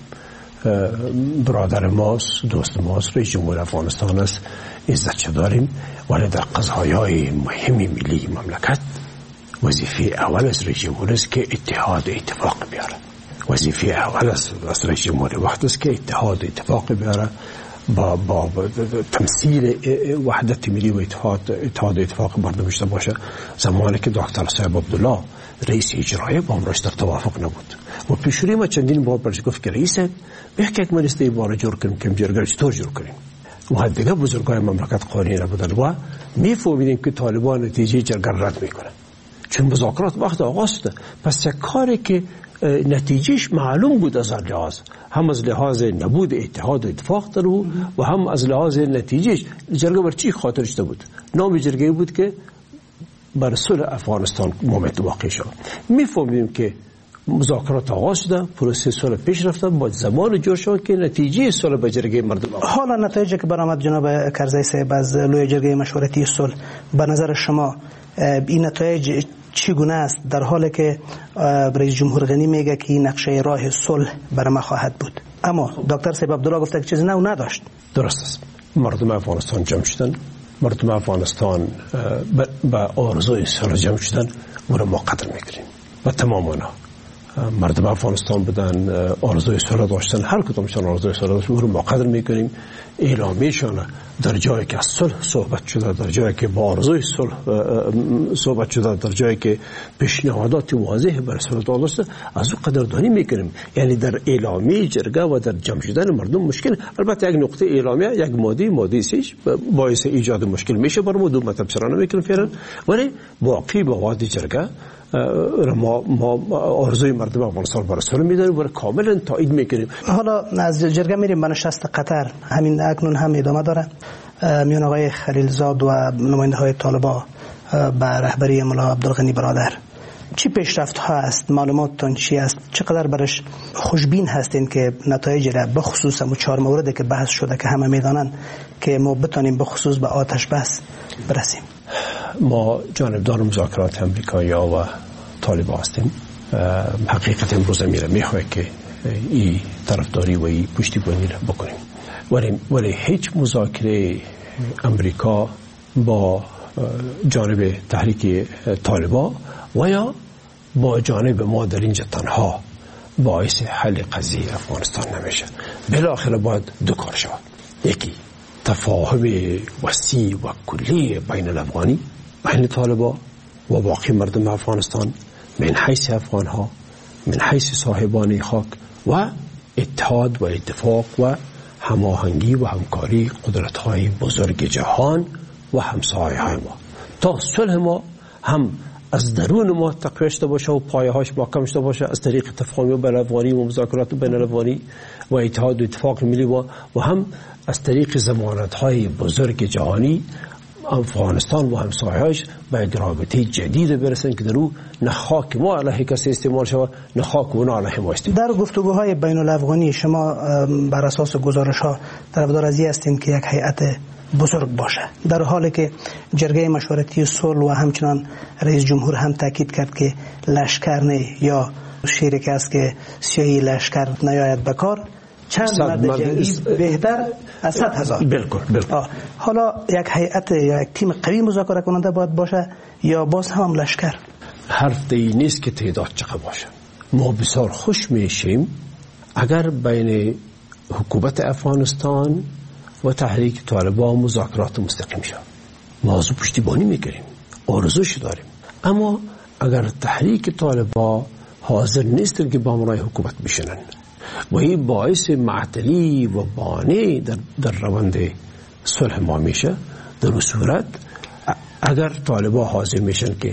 برادر ماست، دوست ماست، رئیس جمهور افغانستان است، عزتش داریم، ولی در قضایای مهم ملی مملکت وظیفه اول از رئیس جمهور است که اتحاد و اتفاق بیاره. وظیفه اول از رئیس جمهور وقت است که اتحاد و اتفاق بیاره، با تمثیل وحدت ملی و اتحاد و اتفاق مردم داشته باشه. زمانی که دکتر صاحب عبدالله رئیس اجرایی با امرش در توافق نبود و پیشوری ما چندین بار برش گفت که رئیس بهتر ما نیست بار جور کنیم که جرگه چطور جور کنیم و دیگه بزرگای مملکت قانونی نبودن و میفهمیدیم که طالبان نتیجه جرگه رد میکنن چون مذاکرات وقت آغاز شده. پس یک کاری که نتیجهش معلوم بود از لحاظ هم از لحاظ نبود اتحاد و اتفاق در او و هم از لحاظ نتیجهش جرگه بر چی خاطر شده بود. نام جرگه بود که بر صلح افغانستان مومنت واقع شد. میفهمیم که مذاکرات آغاز شده، پروسه صلح پیش رفته، با زمان جور شد که نتیجه صلح به جرگه مردم. حالا نتایجی که برآمد جناب کرزی صاحب از لوی جرگه مشورتی صلح به نظر شما این نتایج چگونه است در حالی که رئیس جمهور غنی میگه که نقشه راه صلح برای ما خواهد بود، اما دکتر صاحب عبدالله گفته که چیزی نو نداشت؟ درست است. مردم افغانستان جمع شدن، مردم افغانستان با آرزوی صلح جمع شدن و را ما قدر میکنیم و تمام اونا مردم افغانستان بدن آرزوی صلح داشتن، هر کدومشون آرزوی صلح داشتن و ما قدر میکنیم. اعلامیشون در جایی که از صلح صحبت شده، در جایی که با آرزوی صلح صحبت شده، در جایی که پیشنهادات واضح برای صلح داشته، از او قدردانی میکنیم. یعنی در اعلامیه جرگه و در جمع شدن مردم مشکل، البته یک نقطه اعلامیه یک ماده سیش باعث ایجاد مشکل میشه برای ما، دو مطلب سرانه میکنیم فعلا، ولی باقی با وادی جرگه ما آرزوی مردم افغانستان برای صلح میداریم و کاملا تایید میکنیم. حالا از جرگه میریم به نشست قطر، همین اکنون هم ادامه داره. میان آقای خلیلزاد و نماینده های طالبان به رهبری ملا عبدالغنی برادر چی پیشرفت ها است؟ معلوماتتون چی است؟ چقدر برش خوشبین هستین که نتایج را به خصوص هم 4 موردی که بحث شده که همه میدانن که ما بتانیم به خصوص به آتش بس برسیم؟ ما جانبدار مذاکرات امریکایی‌ها و طالبان هستیم. حقیقت امروز میخواه که این طرفداری و این پشتیبانی را بکنیم، ولی هیچ مذاکره امریکا با جانب تحریک طالبان و یا با جانب ما در اینجا تنها باعث حل قضیه افغانستان نمیشه. بالاخره باید دو کار شود. یکی تفاهم وسیع و کلی بین الافغانی، بین طالبان و باقی مردم افغانستان، من حیث افغان ها، من حیث صاحبان خاک، و اتحاد و اتفاق و هماهنگی و همکاری قدرت های بزرگ جهان و همسایه های ما تا صلح ما هم از درون ما تقویت شده باشه و پایه هاش محکم شده باشه از طریق تفاهم بین الافغانی و مذاکرات بین الافغانی و اتحاد و اتفاق ملی و هم از طریق ضمانت های بزرگ جهانی افغانستان و همسایه‌اش به یک رابطه جدید برسن که در او نه خاک ما علیه کسی استعمال شود نه خاک اونا علیه ما استعمال. در گفتگوهای بین الافغانی شما بر اساس گزارش‌ها طرفدار از این هستین که یک هیئت بزرگ باشه، در حالی که جرگه مشورتی صلح و همچنان رئیس جمهور هم تاکید کرد که لشکر نه یا شیری که است که سیاهی لشکر نیاید به کار، چند مرد جنگی بهتر از 100,000. بالکل. حالا یک هیئت یا یک تیم قوی مذاکره کننده باید باشه یا باز هم لشکر؟ حرف دی نیست که تعداد چقدر باشه. ما بسیار خوش میشیم اگر بین حکومت افغانستان و تحریک طالبان مذاکرات مستقیم شد. ما از پشتیبانی میکنیم، آرزوش داریم، اما اگر تحریک طالبان حاضر نیستن که با همراه حکومت بشنن و این باعث معطلی و بانه در روند صلح ما میشه، در اون صورت اگر طالبان حاضر میشن که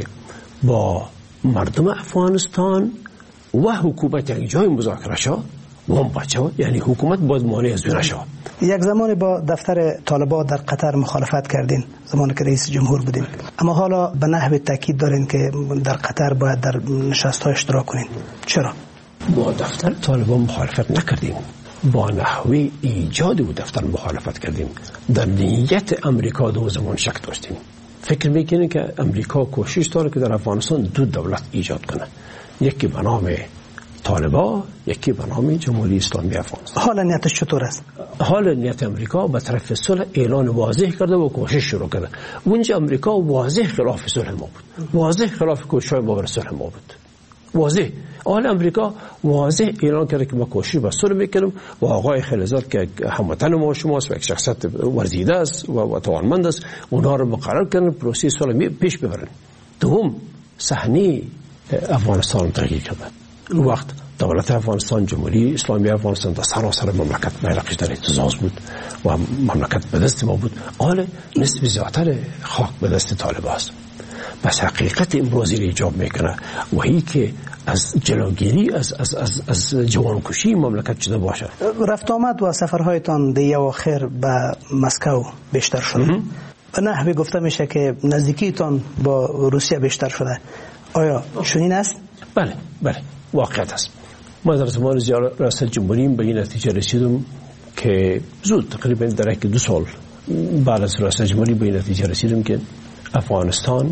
با مردم افغانستان و حکومت یک جای مذاکره شد و هم بچه، یعنی حکومت باید مانع از بینه شد یک زمانی با دفتر طالبان در قطر مخالفت کردین زمانی که رئیس جمهور بودین، اما حالا به نحو تاکید دارین که در قطر باید در نشست‌ها اشتراک کنین. چرا؟ با دفتر طالبان مخالفت نکردیم، با نحوه ایجاد او دفتر مخالفت کردیم. در نیت امریکا دو زمان شک داشتیم. فکر میکنیم که امریکا کوشش داره که در افغانستان دو دولت ایجاد کنه، یکی به نام طالبان، یکی به نام جمهوری اسلامی افغانستان. حال نیتش چطور است؟ حال نیت امریکا به طرف صلح اعلان واضح کرده و کوشش شروع کرده. اونجا امریکا واضح خلاف صلح ما بود، واضح خلاف کوشش‌های ما برای صلح ما بود، واضح. حال امریکا واضح اعلان کرده که ما کوشش به صلح میکنیم و آقای خلیزاد که هموطن ما شماست و یک شخصیت ورزیده است و توانمند است، اونها رو مقرر کردن پروسه صلح پیش ببرن. دوم، صحنه افغانستان تغییر کرده. اون وقت دولت افغانستان، جمهوری اسلامی افغانستان در سراسر مملکت بیرقش در اهتزاز بود و مملکت به دست ما بود. حال نسبت زیادتر خاک به دست طالبان است. بس حقیقت امروزی را ایجاب میکنه و هی که از جلوگیری از جوانکشی مملکت شده باشه. رفت آمد و سفرهایتان در اواخر به مسکو بیشتر شده. به نحوی گفته میشه که نزدیکیتان با روسیه بیشتر شده. آیا چنین است؟ بله واقعیت است. ما در زمان ریاست جمهوری به این نتیجه رسیدم که زود تقریبا در 2 سال بعد از ریاست جمهوری به این نتیجه رسیدم که افغانستان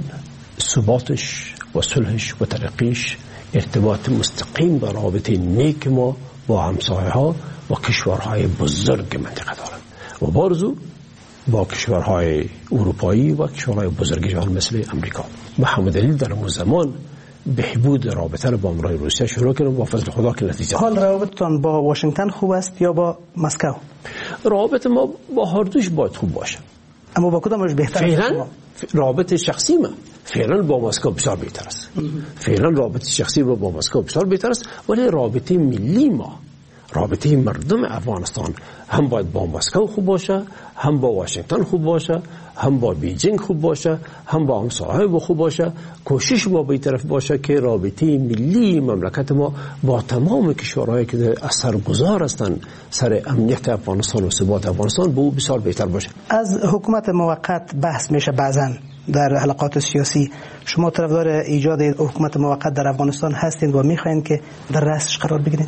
ثباتش و صلحش و ترقیش ارتباط مستقیم با رابطه نیک ما با همسایه‌ها و کشورهای بزرگ منطقه دارد و بارزو با کشورهای اروپایی و کشورهای بزرگ جهان مثل امریکا. به همین دلیل در اون زمان بهبود رابطه رو با امرای روسیه شروع کردم با فضل خدا که نتیجه. حال رابطتان با واشنگتن خوب است یا با مسکو؟ رابطه ما با هر دوش باید خوب باشه. اما با کدامش بهتر؟ فعلا رابطه شخصی ما فعلا با مسکو بسیار بهتر است. فعلا رابطه شخصی رو با مسکو بسیار بهتر است، ولی رابطه ملی ما، رابطه مردم افغانستان هم باید با مسکو خوب باشه، هم با واشنگتن خوب باشه، هم با بیجینگ خوب باشه، هم با همسایه‌ها خوب باشه. کوشش ما به این طرف باشه که رابطه ملی مملکت ما با تمام کشورهایی که اثرگذار هستند سر امنیت افغانستان و ثبات افغانستان به بسیار بهتر باشه. از حکومت موقت بحث میشه بعضا در حلقات سیاسی. شما طرفدار ایجاد حکومت موقت در افغانستان هستین و میخواین که در رأسش قرار بگیرید؟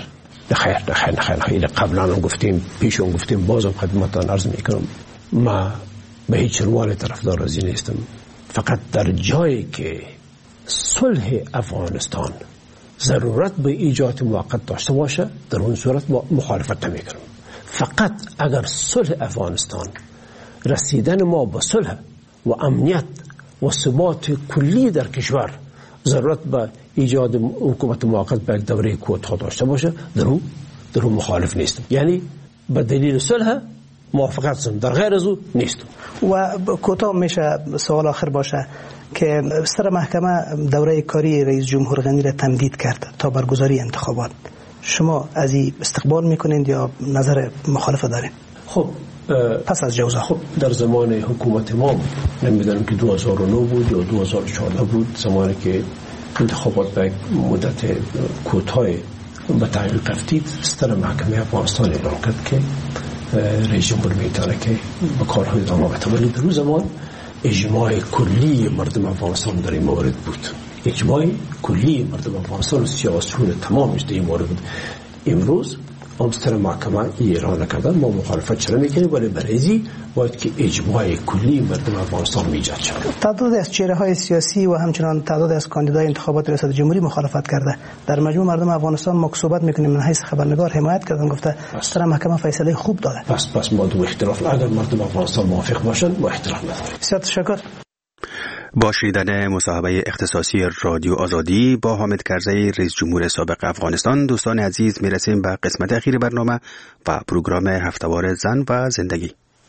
نه. قبلا هم گفتیم، پیش هم گفتیم، بازم خدمتتان عرض میکنم، ما به هیچ عنوان طرفدار از این نیستم. فقط در جایی که صلح افغانستان ضرورت به ایجاد موقت داشته باشه در اون صورت مخالفت نمیکنم. فقط اگر صلح افغانستان، رسیدن ما به صلح و امنیت و ثبات کلی در کشور ضرورت به ایجاد حکومت موقت به یک دوره کوتاه داشته باشه، در اون مخالف نیستم. یعنی به دلیل صلح موافقت هستم، در غیر از او نیستم. و کوتاه میشه سوال آخر باشه که سر محکمه دوره کاری رئیس جمهور غنی را تمدید کرد تا برگزاری انتخابات. شما از این استقبال میکنید یا نظر مخالف دارین؟ خب پس از جوزا در زمان حکومت ما نمیدونم که 2009 بود یا 2014 بود، زمانی که انتخابات به مدت کوتاه به تحقیق رفتید، سر محکمه افغانستان اعلام کرد که رئیس جمهور میتونه که به کارهای ادامه بده. ولی در اون زمان اجماع کلی مردم افغانستان در این مورد بود. اجماع کلی مردم افغانستان و سیاسیون تمامش در این مورد بود. امروز امستر محکمه اعلان کردن ما مخالفت چرا میکنیم، ولی برای باید که اجماع کلی مردم افغانستان ایجاد شود. تعداد از چهره‌های سیاسی و همچنان تعداد از کاندیدای انتخابات ریاست جمهوری مخالفت کرده. در مجموع مردم افغانستان ما صحبت میکنیم، من حیث خبرنگار حمایت کردم، گفته امستر محکمه فیصله خوب داده. پس ما دو اختلاف، اگر مردم افغانستان موافق باشن ما اختلاف نداریم. بسیار تشکر. با شنیدن مصاحبه اختصاصی رادیو آزادی با حامد کرزی رئیس جمهور سابق افغانستان، دوستان عزیز میرسیم به قسمت اخیر برنامه و پروگرام هفتهوار زن و زندگی.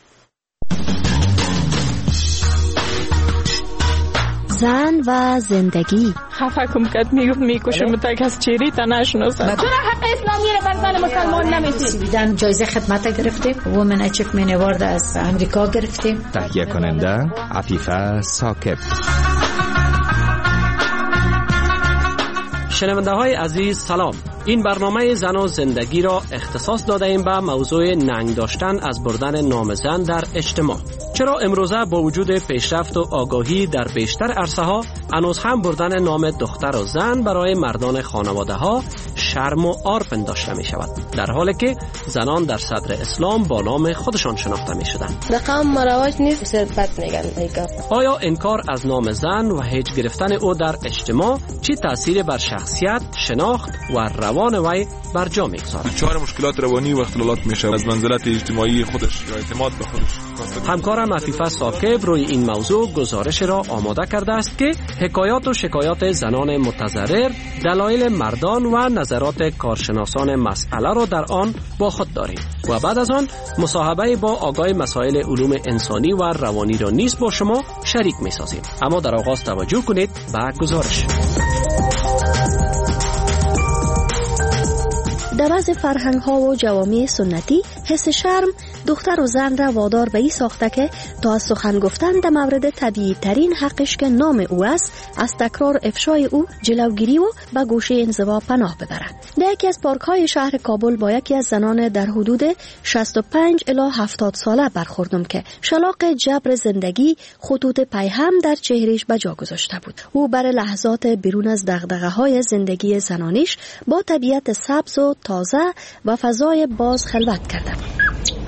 زن و زندگی. خفه کم کد میکشم تا کس چیری تا نشناسم. چرا حق اسلامی رو بر زن مسلمان نمیدید؟ سویدن جایزه خدمت گرفتیم، وومن اچیومنت اوارد از امریکا گرفتیم. تهیه کننده عفیفه ساکب. شنونده های عزیز سلام. این برنامه زن و زندگی را اختصاص داده ایم به موضوع ننگ داشتن از بردن نام زن در اجتماع. چرا امروزه با وجود پیشرفت و آگاهی در بیشتر عرصه ها هنوز هم بردن نام دختر و زن برای مردان خانواده ها شرم و عار پنداشته می شود، در حالی که زنان در صدر اسلام با نام خودشان شناخته می شدند. در قوم ما رواج نیست، صرفت میگن. آیا انکار از نام زن و هیچ گرفتن او در اجتماع چی تأثیر بر شخصیت، شناخت و روان وی بر جا میگذارد؟ دچار مشکلات روانی و اختلالات میشه از منزلت اجتماعی خودش یا اعتماد به خودش. همکارم عفیفه ساکب روی این موضوع گزارش را آماده کرده است که حکایات و شکایات زنان متضرر، دلایل مردان و نظرات کارشناسان مسئله را در آن با خود داریم و بعد از آن مصاحبه با آگاه مسائل علوم انسانی و روانی را نیز با شما شریک می سازیم. اما در آغاز توجه کنید به گزارش. در بعض فرهنگ ها و جوامع سنتی حس شرم دختر و زن را وادار به این ساخته که تا از سخن گفتن در مورد طبیعی ترین حقش که نام او است از تکرار افشای او جلوگیری و به گوشه انزوا پناه ببرند. در یکی از پارک های شهر کابل با یکی از زنان در حدود 65 الی 70 ساله برخوردم که شلاق جبر زندگی خطوط پیهم در چهرهش به جا گذاشته بود. او برای لحظات بیرون از دغدغه های زندگی زنانیش با طبیعت سبز و تازه و فضای باز خلوت کرده بود.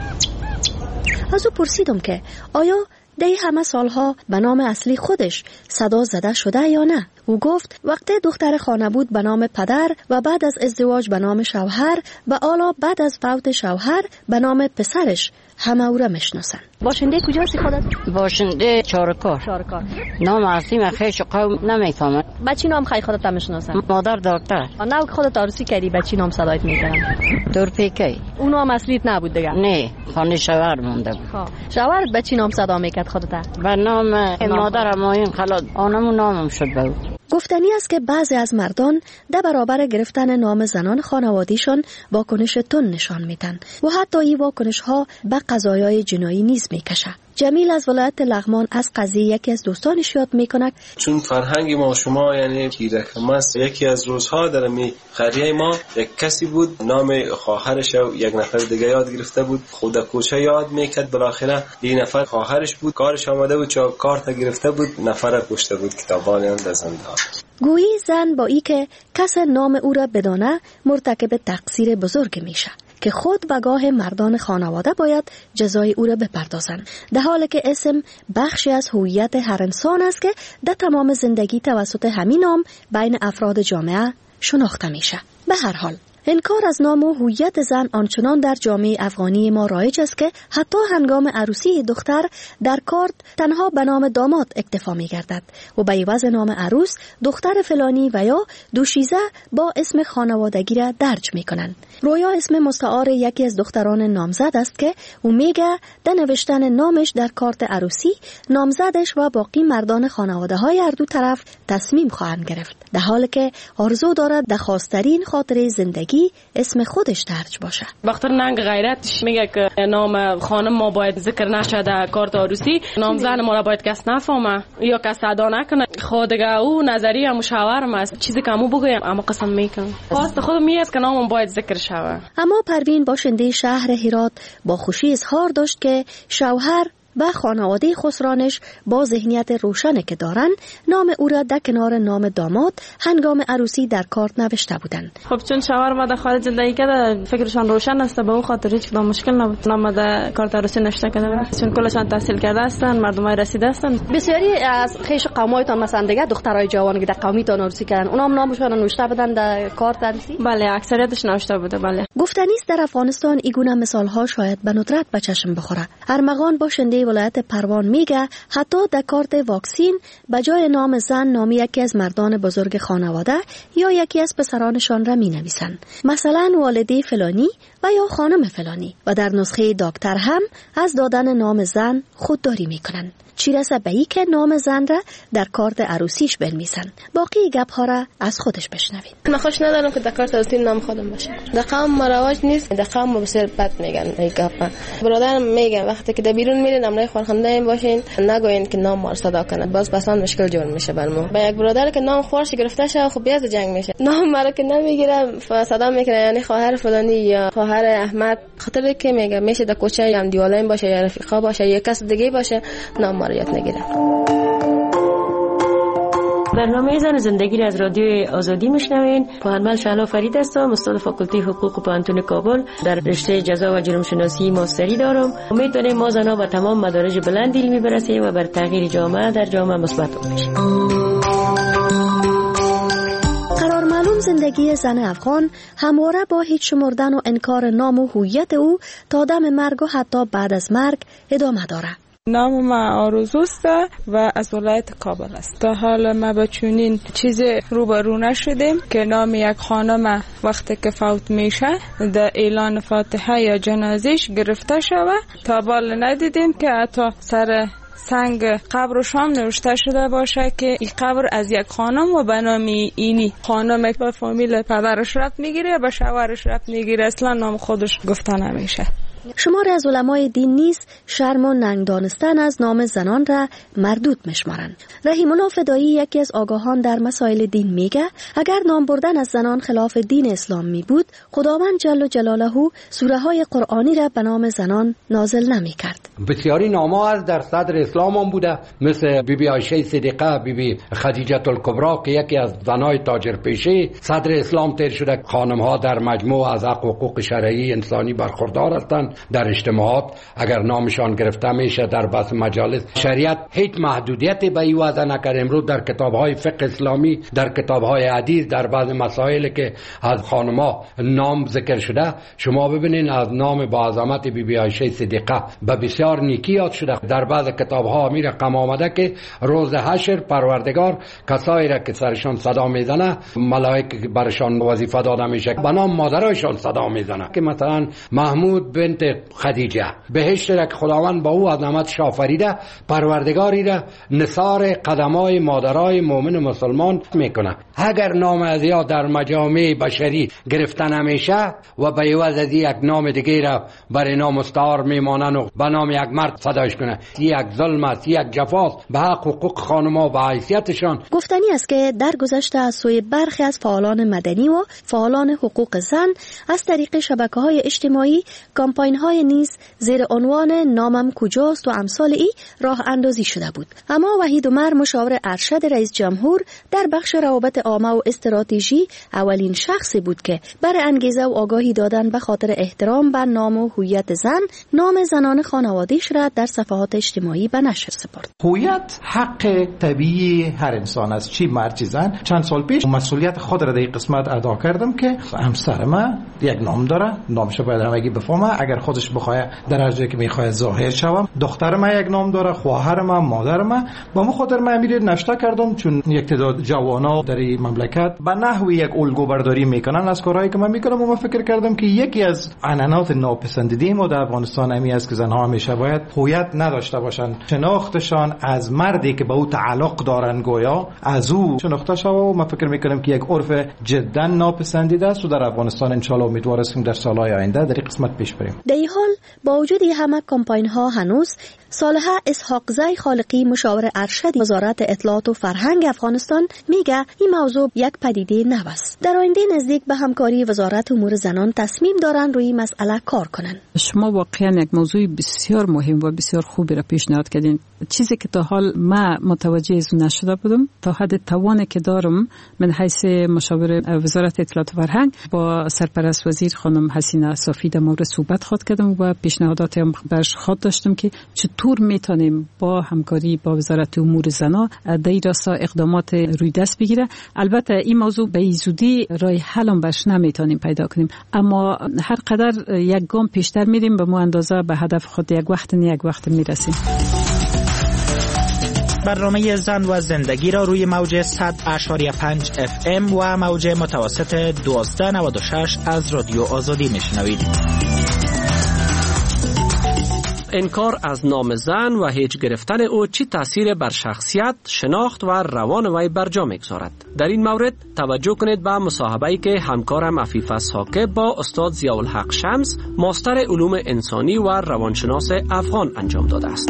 از او پرسیدم که آیا در همه سالها به نام اصلی خودش صدا زده شده یا نه؟ او گفت وقتی دختر خانه بود به نام پدر و بعد از ازدواج به نام شوهر و حالا بعد از فوت شوهر به نام پسرش همه او را میشناسن. باشنده کجاست خودت؟ باشنده چارکار. نام اصلی من خیش قوم نمیفهمم. با چی نام خیلی خودت میشناسن؟ مادر دکتر. نه خودت عروسی کردی با چی نام صدایت میکنن؟ دورپیکی. اون نام اصلیت نبود دیگه؟ نه، خانه شوهر مونده بود. شوهرت با چی نام صدا میکرد خودت؟ با نام مادرم این خلاص آنمون نامم شد بود. گفتنی است که بعضی از مردان در برابر گرفتن نام زنان خانوادیشان واکنش تند نشان میدن و حتی این واکنش ها به قضایای جنایی نیز میکشه. جمیل از ولایت لغمان از قضیه یکی از دوستانش یاد میکنه. چون فرهنگ ما شما یعنی کیرکم است. یکی از روزها در می قریه ما یک کسی بود نام خواهرش و یک نفر دیگه یاد گرفته بود. خود کوچه یاد میکرد، بالاخره این نفر خواهرش بود. کارش آمده بود چون کارت گرفته بود، نفر کشته بود، کتابان در زندان. گویی زن با ای که کس نام او را بدانه مرتکب تقصیر بزرگ میشه که خود و گاه مردان خانواده باید جزای او را بپردازند، در حالی که اسم بخشی از هویت هر انسان است که در تمام زندگی توسط همین نام بین افراد جامعه شناخته میشه. به هر حال انکار از نام و هویت زن آنچنان در جامعه افغانی ما رایج است که حتی هنگام عروسی دختر در کارت تنها به نام داماد اکتفا می گردد و به عوض نام عروس دختر فلانی و یا دوشیزه با اسم خانوادگی را درج می کنند. رویا اسم مستعار یکی از دختران نامزد است که او میگه در نوشتن نامش در کارت عروسی نامزدش و باقی مردان خانواده های هر دو طرف تصمیم خواهند گرفت، در حالی که آرزو دارد در خاص‌ترین خاطره زندگی اسم خودش درج باشه. بخاطر ننگ غیرتش میگه که نام خانم ما باید ذکر نشه در کارت عروسی، نام زن ما را باید کس نفهمه یا کس ادا نکنه. خودگه او نظریه مشاورم است، چیزی که همو بگویم اما قسم میکنم خواست خودم میاد که نامم باید ذکر شوه. اما پروین باشنده شهر هرات با خوشی اظهار داشت که شوهر و خانواده خسرانش با ذهنیت روشنی که دارن نام او را در کنار نام داماد هنگام عروسی در کارت نوشته بودند. خب چون شوهر ما در خارج زندگی کرده فکرشان روشن است، به اون خاطر هیچ کدام مشکل نبود نام در کارت عروسی نوشته کرده، چون کلشان تحصیل کرده هستند، مردمای رسیده هستند. بسیاری از خیش قومایتان مثلا دیگه دخترای جوان که در قومیتان عروسی کردن اونام نامشون نوشته بودن در کارت عروسی؟ بله، اکثریتش نوشته بوده. بله. گفتنی است در افغانستان این گونه مثال ها شاید به ندرت به چشم بخوره. ارمغان باشنده ولایت پروان میگه حتی در کارت واکسین به جای نام زن نام یکی از مردان بزرگ خانواده یا یکی از پسرانشان را می نویسن، مثلا والده فلانی و یا خانم فلانی، و در نسخه دکتر هم از دادن نام زن خودداری میکنن. چی رسه به ای که نام زن را در کارت عروسیش بنویسن. باقی گپ ها را از خودش بشنوید. من خوش ندارم که در کارت عروسی نام خودم باشه. در قوم ما رواج نیست، در قوم ما بسیار بد میگن این گپ. برادرم میگه وقتی که در بیرون میرم خانه خورخنده این باشین نگوین که نام ما صدا کنه، باز مثلا مشکل جور میشه برمون. با یک برادر که نام خورش گرفته شه خب بیاد جنگ میشه، نام مرا که نمیگیره صدا میکنه یعنی خواهر فلانی یا خواهر احمد، خاطر که میگه میشه در کوچه یا دیوالین باشه یا رفیقا باشه یا کس دیگه باشه نام ما رو یاد نگیره. برنامه زن زندگی را از رادیو آزادی میشنوین. پوهنمند شهلا فرید هستم، استاد فاکولته حقوق پوهنتون کابل، در رشته جزا و جرم شناسی ماستری دارم. امید داریم ما زنها به تمام مدارج بلند علمی برسیم و بر تغییر جامعه در جامعه مثبت باشیم. قرار معلوم زندگی زن افغان همواره با هیچ شمردن و انکار نام و هویت او تا دم مرگ و حتی بعد از مرگ ادامه دارد. نام ما آرزوست و از ولایت کابل است. تا حالا ما به چنین چیز روبرو نشدیم که نام یک خانم وقتی که فوت میشه در اعلان فاتحه یا جنازش گرفته شود. تا بال ندیدیم که حتی سر سنگ قبرش هم نوشته شده باشه که این قبر از یک خانم و به نام اینی خانم به فامیل پدرش ربط میگیره، به شوهرش ربط میگیره، اصلا نام خودش گفته نمیشه. شماری از علمای دین نیز شرم و ننگ دانستن از نام زنان را مردود میشمارند. رحیم الله فدایی یکی از آگاهان در مسائل دین میگه اگر نام بردن از زنان خلاف دین اسلام می بود خداوند جل جلاله سوره های قرآنی را به نام زنان نازل نمی کرد. بسیاری نام‌ها از در صدر اسلام هم بوده، مثل بیبی عایشه صدیقه، بیبی خدیجه الکبری که یکی از زنای تاجر پیشه صدر اسلام تیر شده. خانم‌ها در مجموع از حقوق شرعی انسانی برخوردار هستند. در اجتماعات اگر نامشان گرفته میشه در بحث مجالس، شریعت هیچ محدودیتی به این وضع نکرده. امروز در کتاب‌های فقه اسلامی، در کتاب‌های حدیث، در بعض مسائل که از خانم‌ها نام ذکر شده، شما ببینید از نام با عظمت بیبی عایشه صدیقه به بسیار نیکی یاد شده. در بعض کتاب‌ها می رقم آمده که روز حشر پروردگار کسایی را که سرشان صدا میزنه، ملائکه برشان وظیفه داده میشه به نام مادرایشان صدا میزنه، که مثلا محمود بنت خدیجه، بهشت را که خداوند با او عظمت شافریده، پروردگاری را نثار قدمای مادرای مؤمن مسلمان میکنه. اگر نام از یا در مجامع بشری گرفته نمیشه و به عوض از یک نام دیگه را برای نام مستعار میمانن و به نام یک مرد صداش کنه، یک ظلم است، یک جفاست به حق حقوق خانم‌ها و حیثیتشان. گفتنی است که در گذشته از سوی برخی از فعالان مدنی و فعالان حقوق زن از طریق شبکه‌های اجتماعی کمپاین‌های نیز زیر عنوان نامم کجاست و امثال ای راه اندازی شده بود. اما وحید عمر مشاور ارشد رئیس جمهور در بخش روابط عامه و استراتژی اولین شخصی بود که برای انگیزه و آگاهی دادن به خاطر احترام بر نام و هویت زن، نام زنان خانواده‌اش را در صفحات اجتماعی به نشر سپرد. هویت حق طبیعی هر انسان است، چی مرد چی زن. چند سال پیش مسئولیت خود را در این قسمت ادا کردم که همسر من یک نام داره، نامش باید همگی بفهمه، اگر خودش بخواد در هر جایی که میخواد ظاهر شوم. دختر من یک نام داره، خواهر من، مادر من. با من خاطر من میره نشته کردم، چون یک تعداد جوانا در این مملکت به نحوی یک الگو برداری میکنن از کارهایی که من میکنم و من فکر کردم که یکی از عنعنات ناپسندیده ما در افغانستان همی است که زنها همیشه باید هویت نداشته باشن، شناختشان از مردی که به او تعلق دارن گویا از او شناخته شود. و من فکر میکنم که یک عرف جدا ناپسندیده است و در افغانستان ان شاء الله امیدوار هستیم در سالهای آینده در این قسمت پیش بریم. در این حال با وجود همه کمپاین ها هنوز صالحه اسحاقزی خالقی مشاور ارشد وزارت اطلاعات و فرهنگ افغانستان میگه این موضوع یک پدیده نو است. در آینده نزدیک به همکاری وزارت امور زنان تصمیم دارن روی مسئله کار کنن. شما واقعا یک موضوع بسیار مهم و بسیار خوبی را پیشنهاد کردین. چیزی که تا حال ما متوجه از نشده بودم، تا حد توانی که دارم من حیث مشاور وزارت اطلاعات و فرهنگ با سرپرست وزیر خانم حسینه صافی در مورد صحبت خود کردم و پیشنهاداتی هم برش خود داشتم که چطور میتونیم با همکاری با وزارت امور زنان در این راستا اقدامات روی دست بگیره. البته این موضوع به زودی راه حل هم برش نمیتونیم پیدا کنیم، اما هر قدر یک گام پیشتر میریم به مو اندازه به هدف خود یک وقت میرسیم. برنامه زن و زندگی را روی موج 100.5 FM و موج متوسط 1296 از رادیو آزادی میشنوید. انکار از نام زن و هیچ گرفتن او چی تاثیر بر شخصیت، شناخت و روان وی بر جا میگذارد؟ در این مورد توجه کنید به مصاحبه‌ای که همکارم عفیفه ثاقب با استاد ضیاءالحق شمس، ماستر علوم انسانی و روانشناس افغان انجام داده است.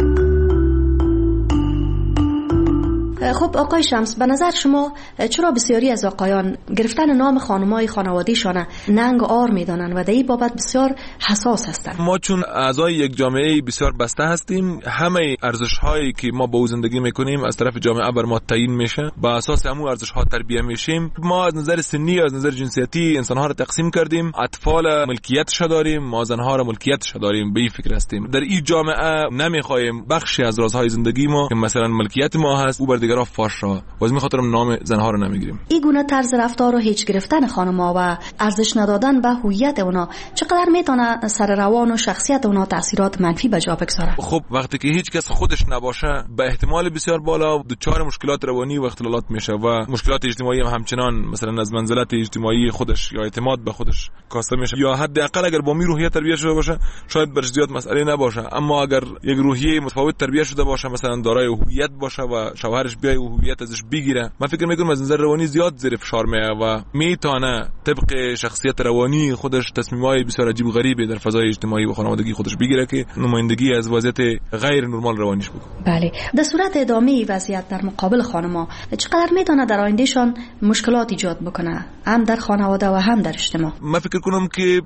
خب آقای شمس، به نظر شما چرا بسیاری از آقایان گرفتن نام خانمای خانوادیشان ننگ آر میدانند و در این بابت بسیار حساس هستند؟ ما چون اعضای یک جامعه بسیار بسته هستیم، همه ارزش هایی که ما با او زندگی میکنیم از طرف جامعه بر ما تعیین میشه، با اساس همون ارزش ها تربیت میشیم. ما از نظر سنی، از نظر جنسیتی انسان ها را تقسیم کردیم، اطفال ملکیتش داریم، ما زن ها را ملکیتش داریم. به این فکر هستیم در این جامعه نمیخوایم بخشی از رازهای زندگی ما که مثلا ملکیت ما هست او بر دیگران فاش را، و از این خاطر نام زنها رو نمیگیریم. این گونه طرز رفتار و هیچ گرفتن خانم‌ها و ارزش ندادن به هویت اونا چقدر میتونه سر روان و شخصیت اونا تاثیرات منفی به جا بگذاره؟ خب وقتی که هیچ کس خودش نباشه، به احتمال بسیار بالا دچار مشکلات روانی و اختلالات میشه و مشکلات اجتماعی هم همچنان، مثلا از منزلت اجتماعی خودش یا اعتماد به خودش کاسته میشه. یا حداقل اگر با می روحیه تربیت شده باشه شاید برش زیاد مسئله نباشه، اما اگر یک روحیه متفاوت تربیت شده باشه، مثلا دارای هویت باشه و شوهرش بیای هویت ازش بگیره، من فکر میکنم از نظر روانی زیاد زیر فشار میاد و میتونه طبق شخصیت روانی خودش تصمیمای بسیار عجیب و غریبی در فضای اجتماعی و خانوادگی خودش بگیره که نمایندگی از وضعیت غیر نرمال روانیش بکنه. بله، در صورت ادامه وضعیت در مقابل خانم‌ها چقدر میتونه در آیندهشان مشکلات ایجاد بکنه، هم در خانواده و هم در اجتماع؟ من فکر کنم که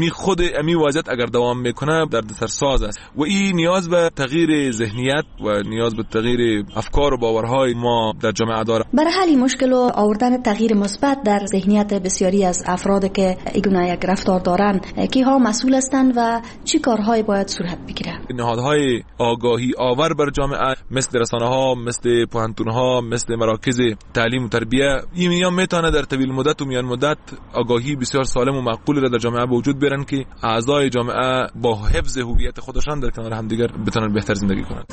امی وضعیت اگر دوام میکنه دردسرساز است و این نیاز به تغییر ذهنیت و نیاز به تغییر افکار و باورهای ما در جامعه داره. برای حل مشکل و آوردن تغییر مثبت در ذهنیت بسیاری از افراد که اینگونه یک رفتار دارن، کیها مسئول هستند و چی کارهایی باید صورت بگیره؟ نهادهای آگاهی آور بر جامعه مثل رسانه‌ها، مثل پوهنتون‌ها، مثل مراکز تعلیم و تربیت، این میتونه در طویل مدت و میان مدت آگاهی بسیار سالم و معقول را در جامعه به وجود بیارن که اعضای جامعه با حفظ هویت خودشان در کنار همدیگر بتونن بهتر زندگی کنند.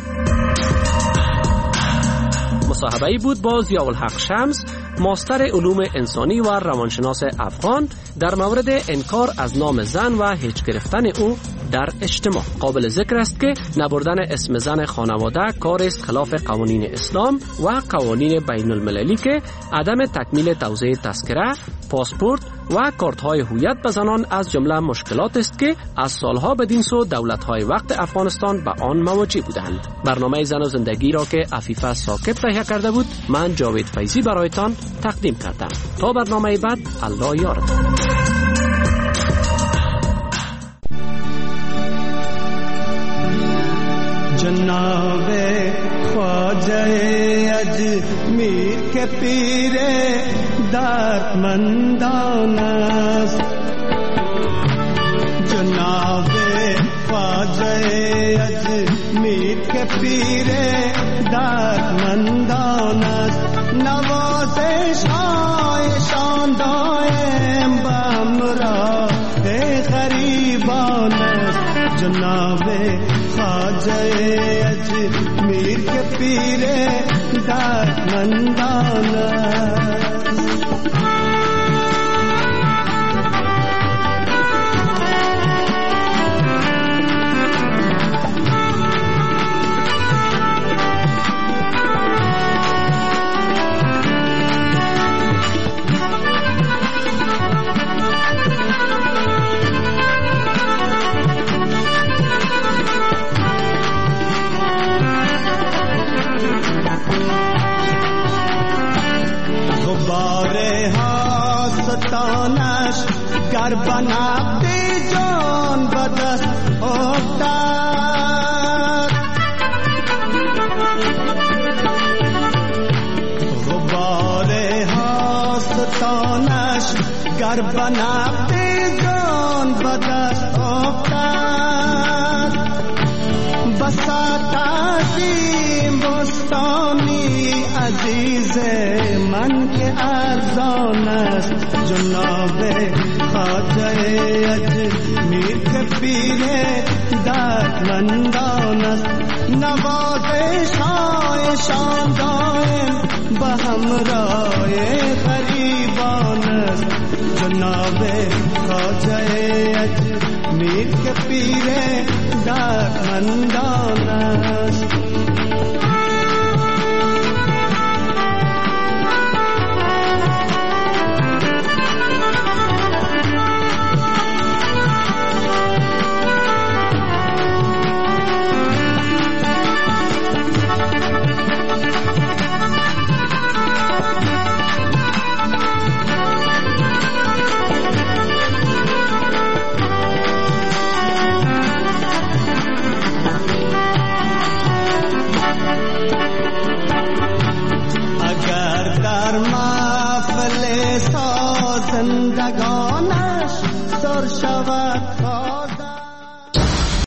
مصاحبه‌ای بود با ضیاءالحق شمس، ماستر علوم انسانی و روانشناس افغان، در مورد انکار از نام زن و هیچ گرفتن او در اجتماع. قابل ذکر است که نبردن اسم زن خانواده کار است خلاف قوانین اسلام و قوانین بین المللی که عدم تکمیل توزیع تذکره، پاسپورت و کارت‌های هویت به زنان از جمله مشکلات است که از سالها بدین سو دولت‌های وقت افغانستان به آن مواجه بودند. برنامه زن و زندگی را که عفیفه ثاقب تهیه کرده بود، من جاوید فیضی برایتان تقدیم کردم. تا برنامه بعد، الله یارتان. جناب خواجه اجمیر کے پیر دردمندان است، جناب خواجه اجمیر کے پیر دردمندان است، نوازش هایشان دائم به همراه غریبان است، جناب خواجه اجمیر کے پیر دردمندان است. گر بنابدی جان بدست افتاد، غبار هاستانش گر بنابدی جان بدست افتاد، بساط عظیم بستانی عزیز من که ارزان است، جناب خواجه اجمیر کے پیر دردمندان است، نوازش هایشان دائم به همراه غریبان است، جناب خواجه اجمیر کے پیر دردمندان ثروتمندان است.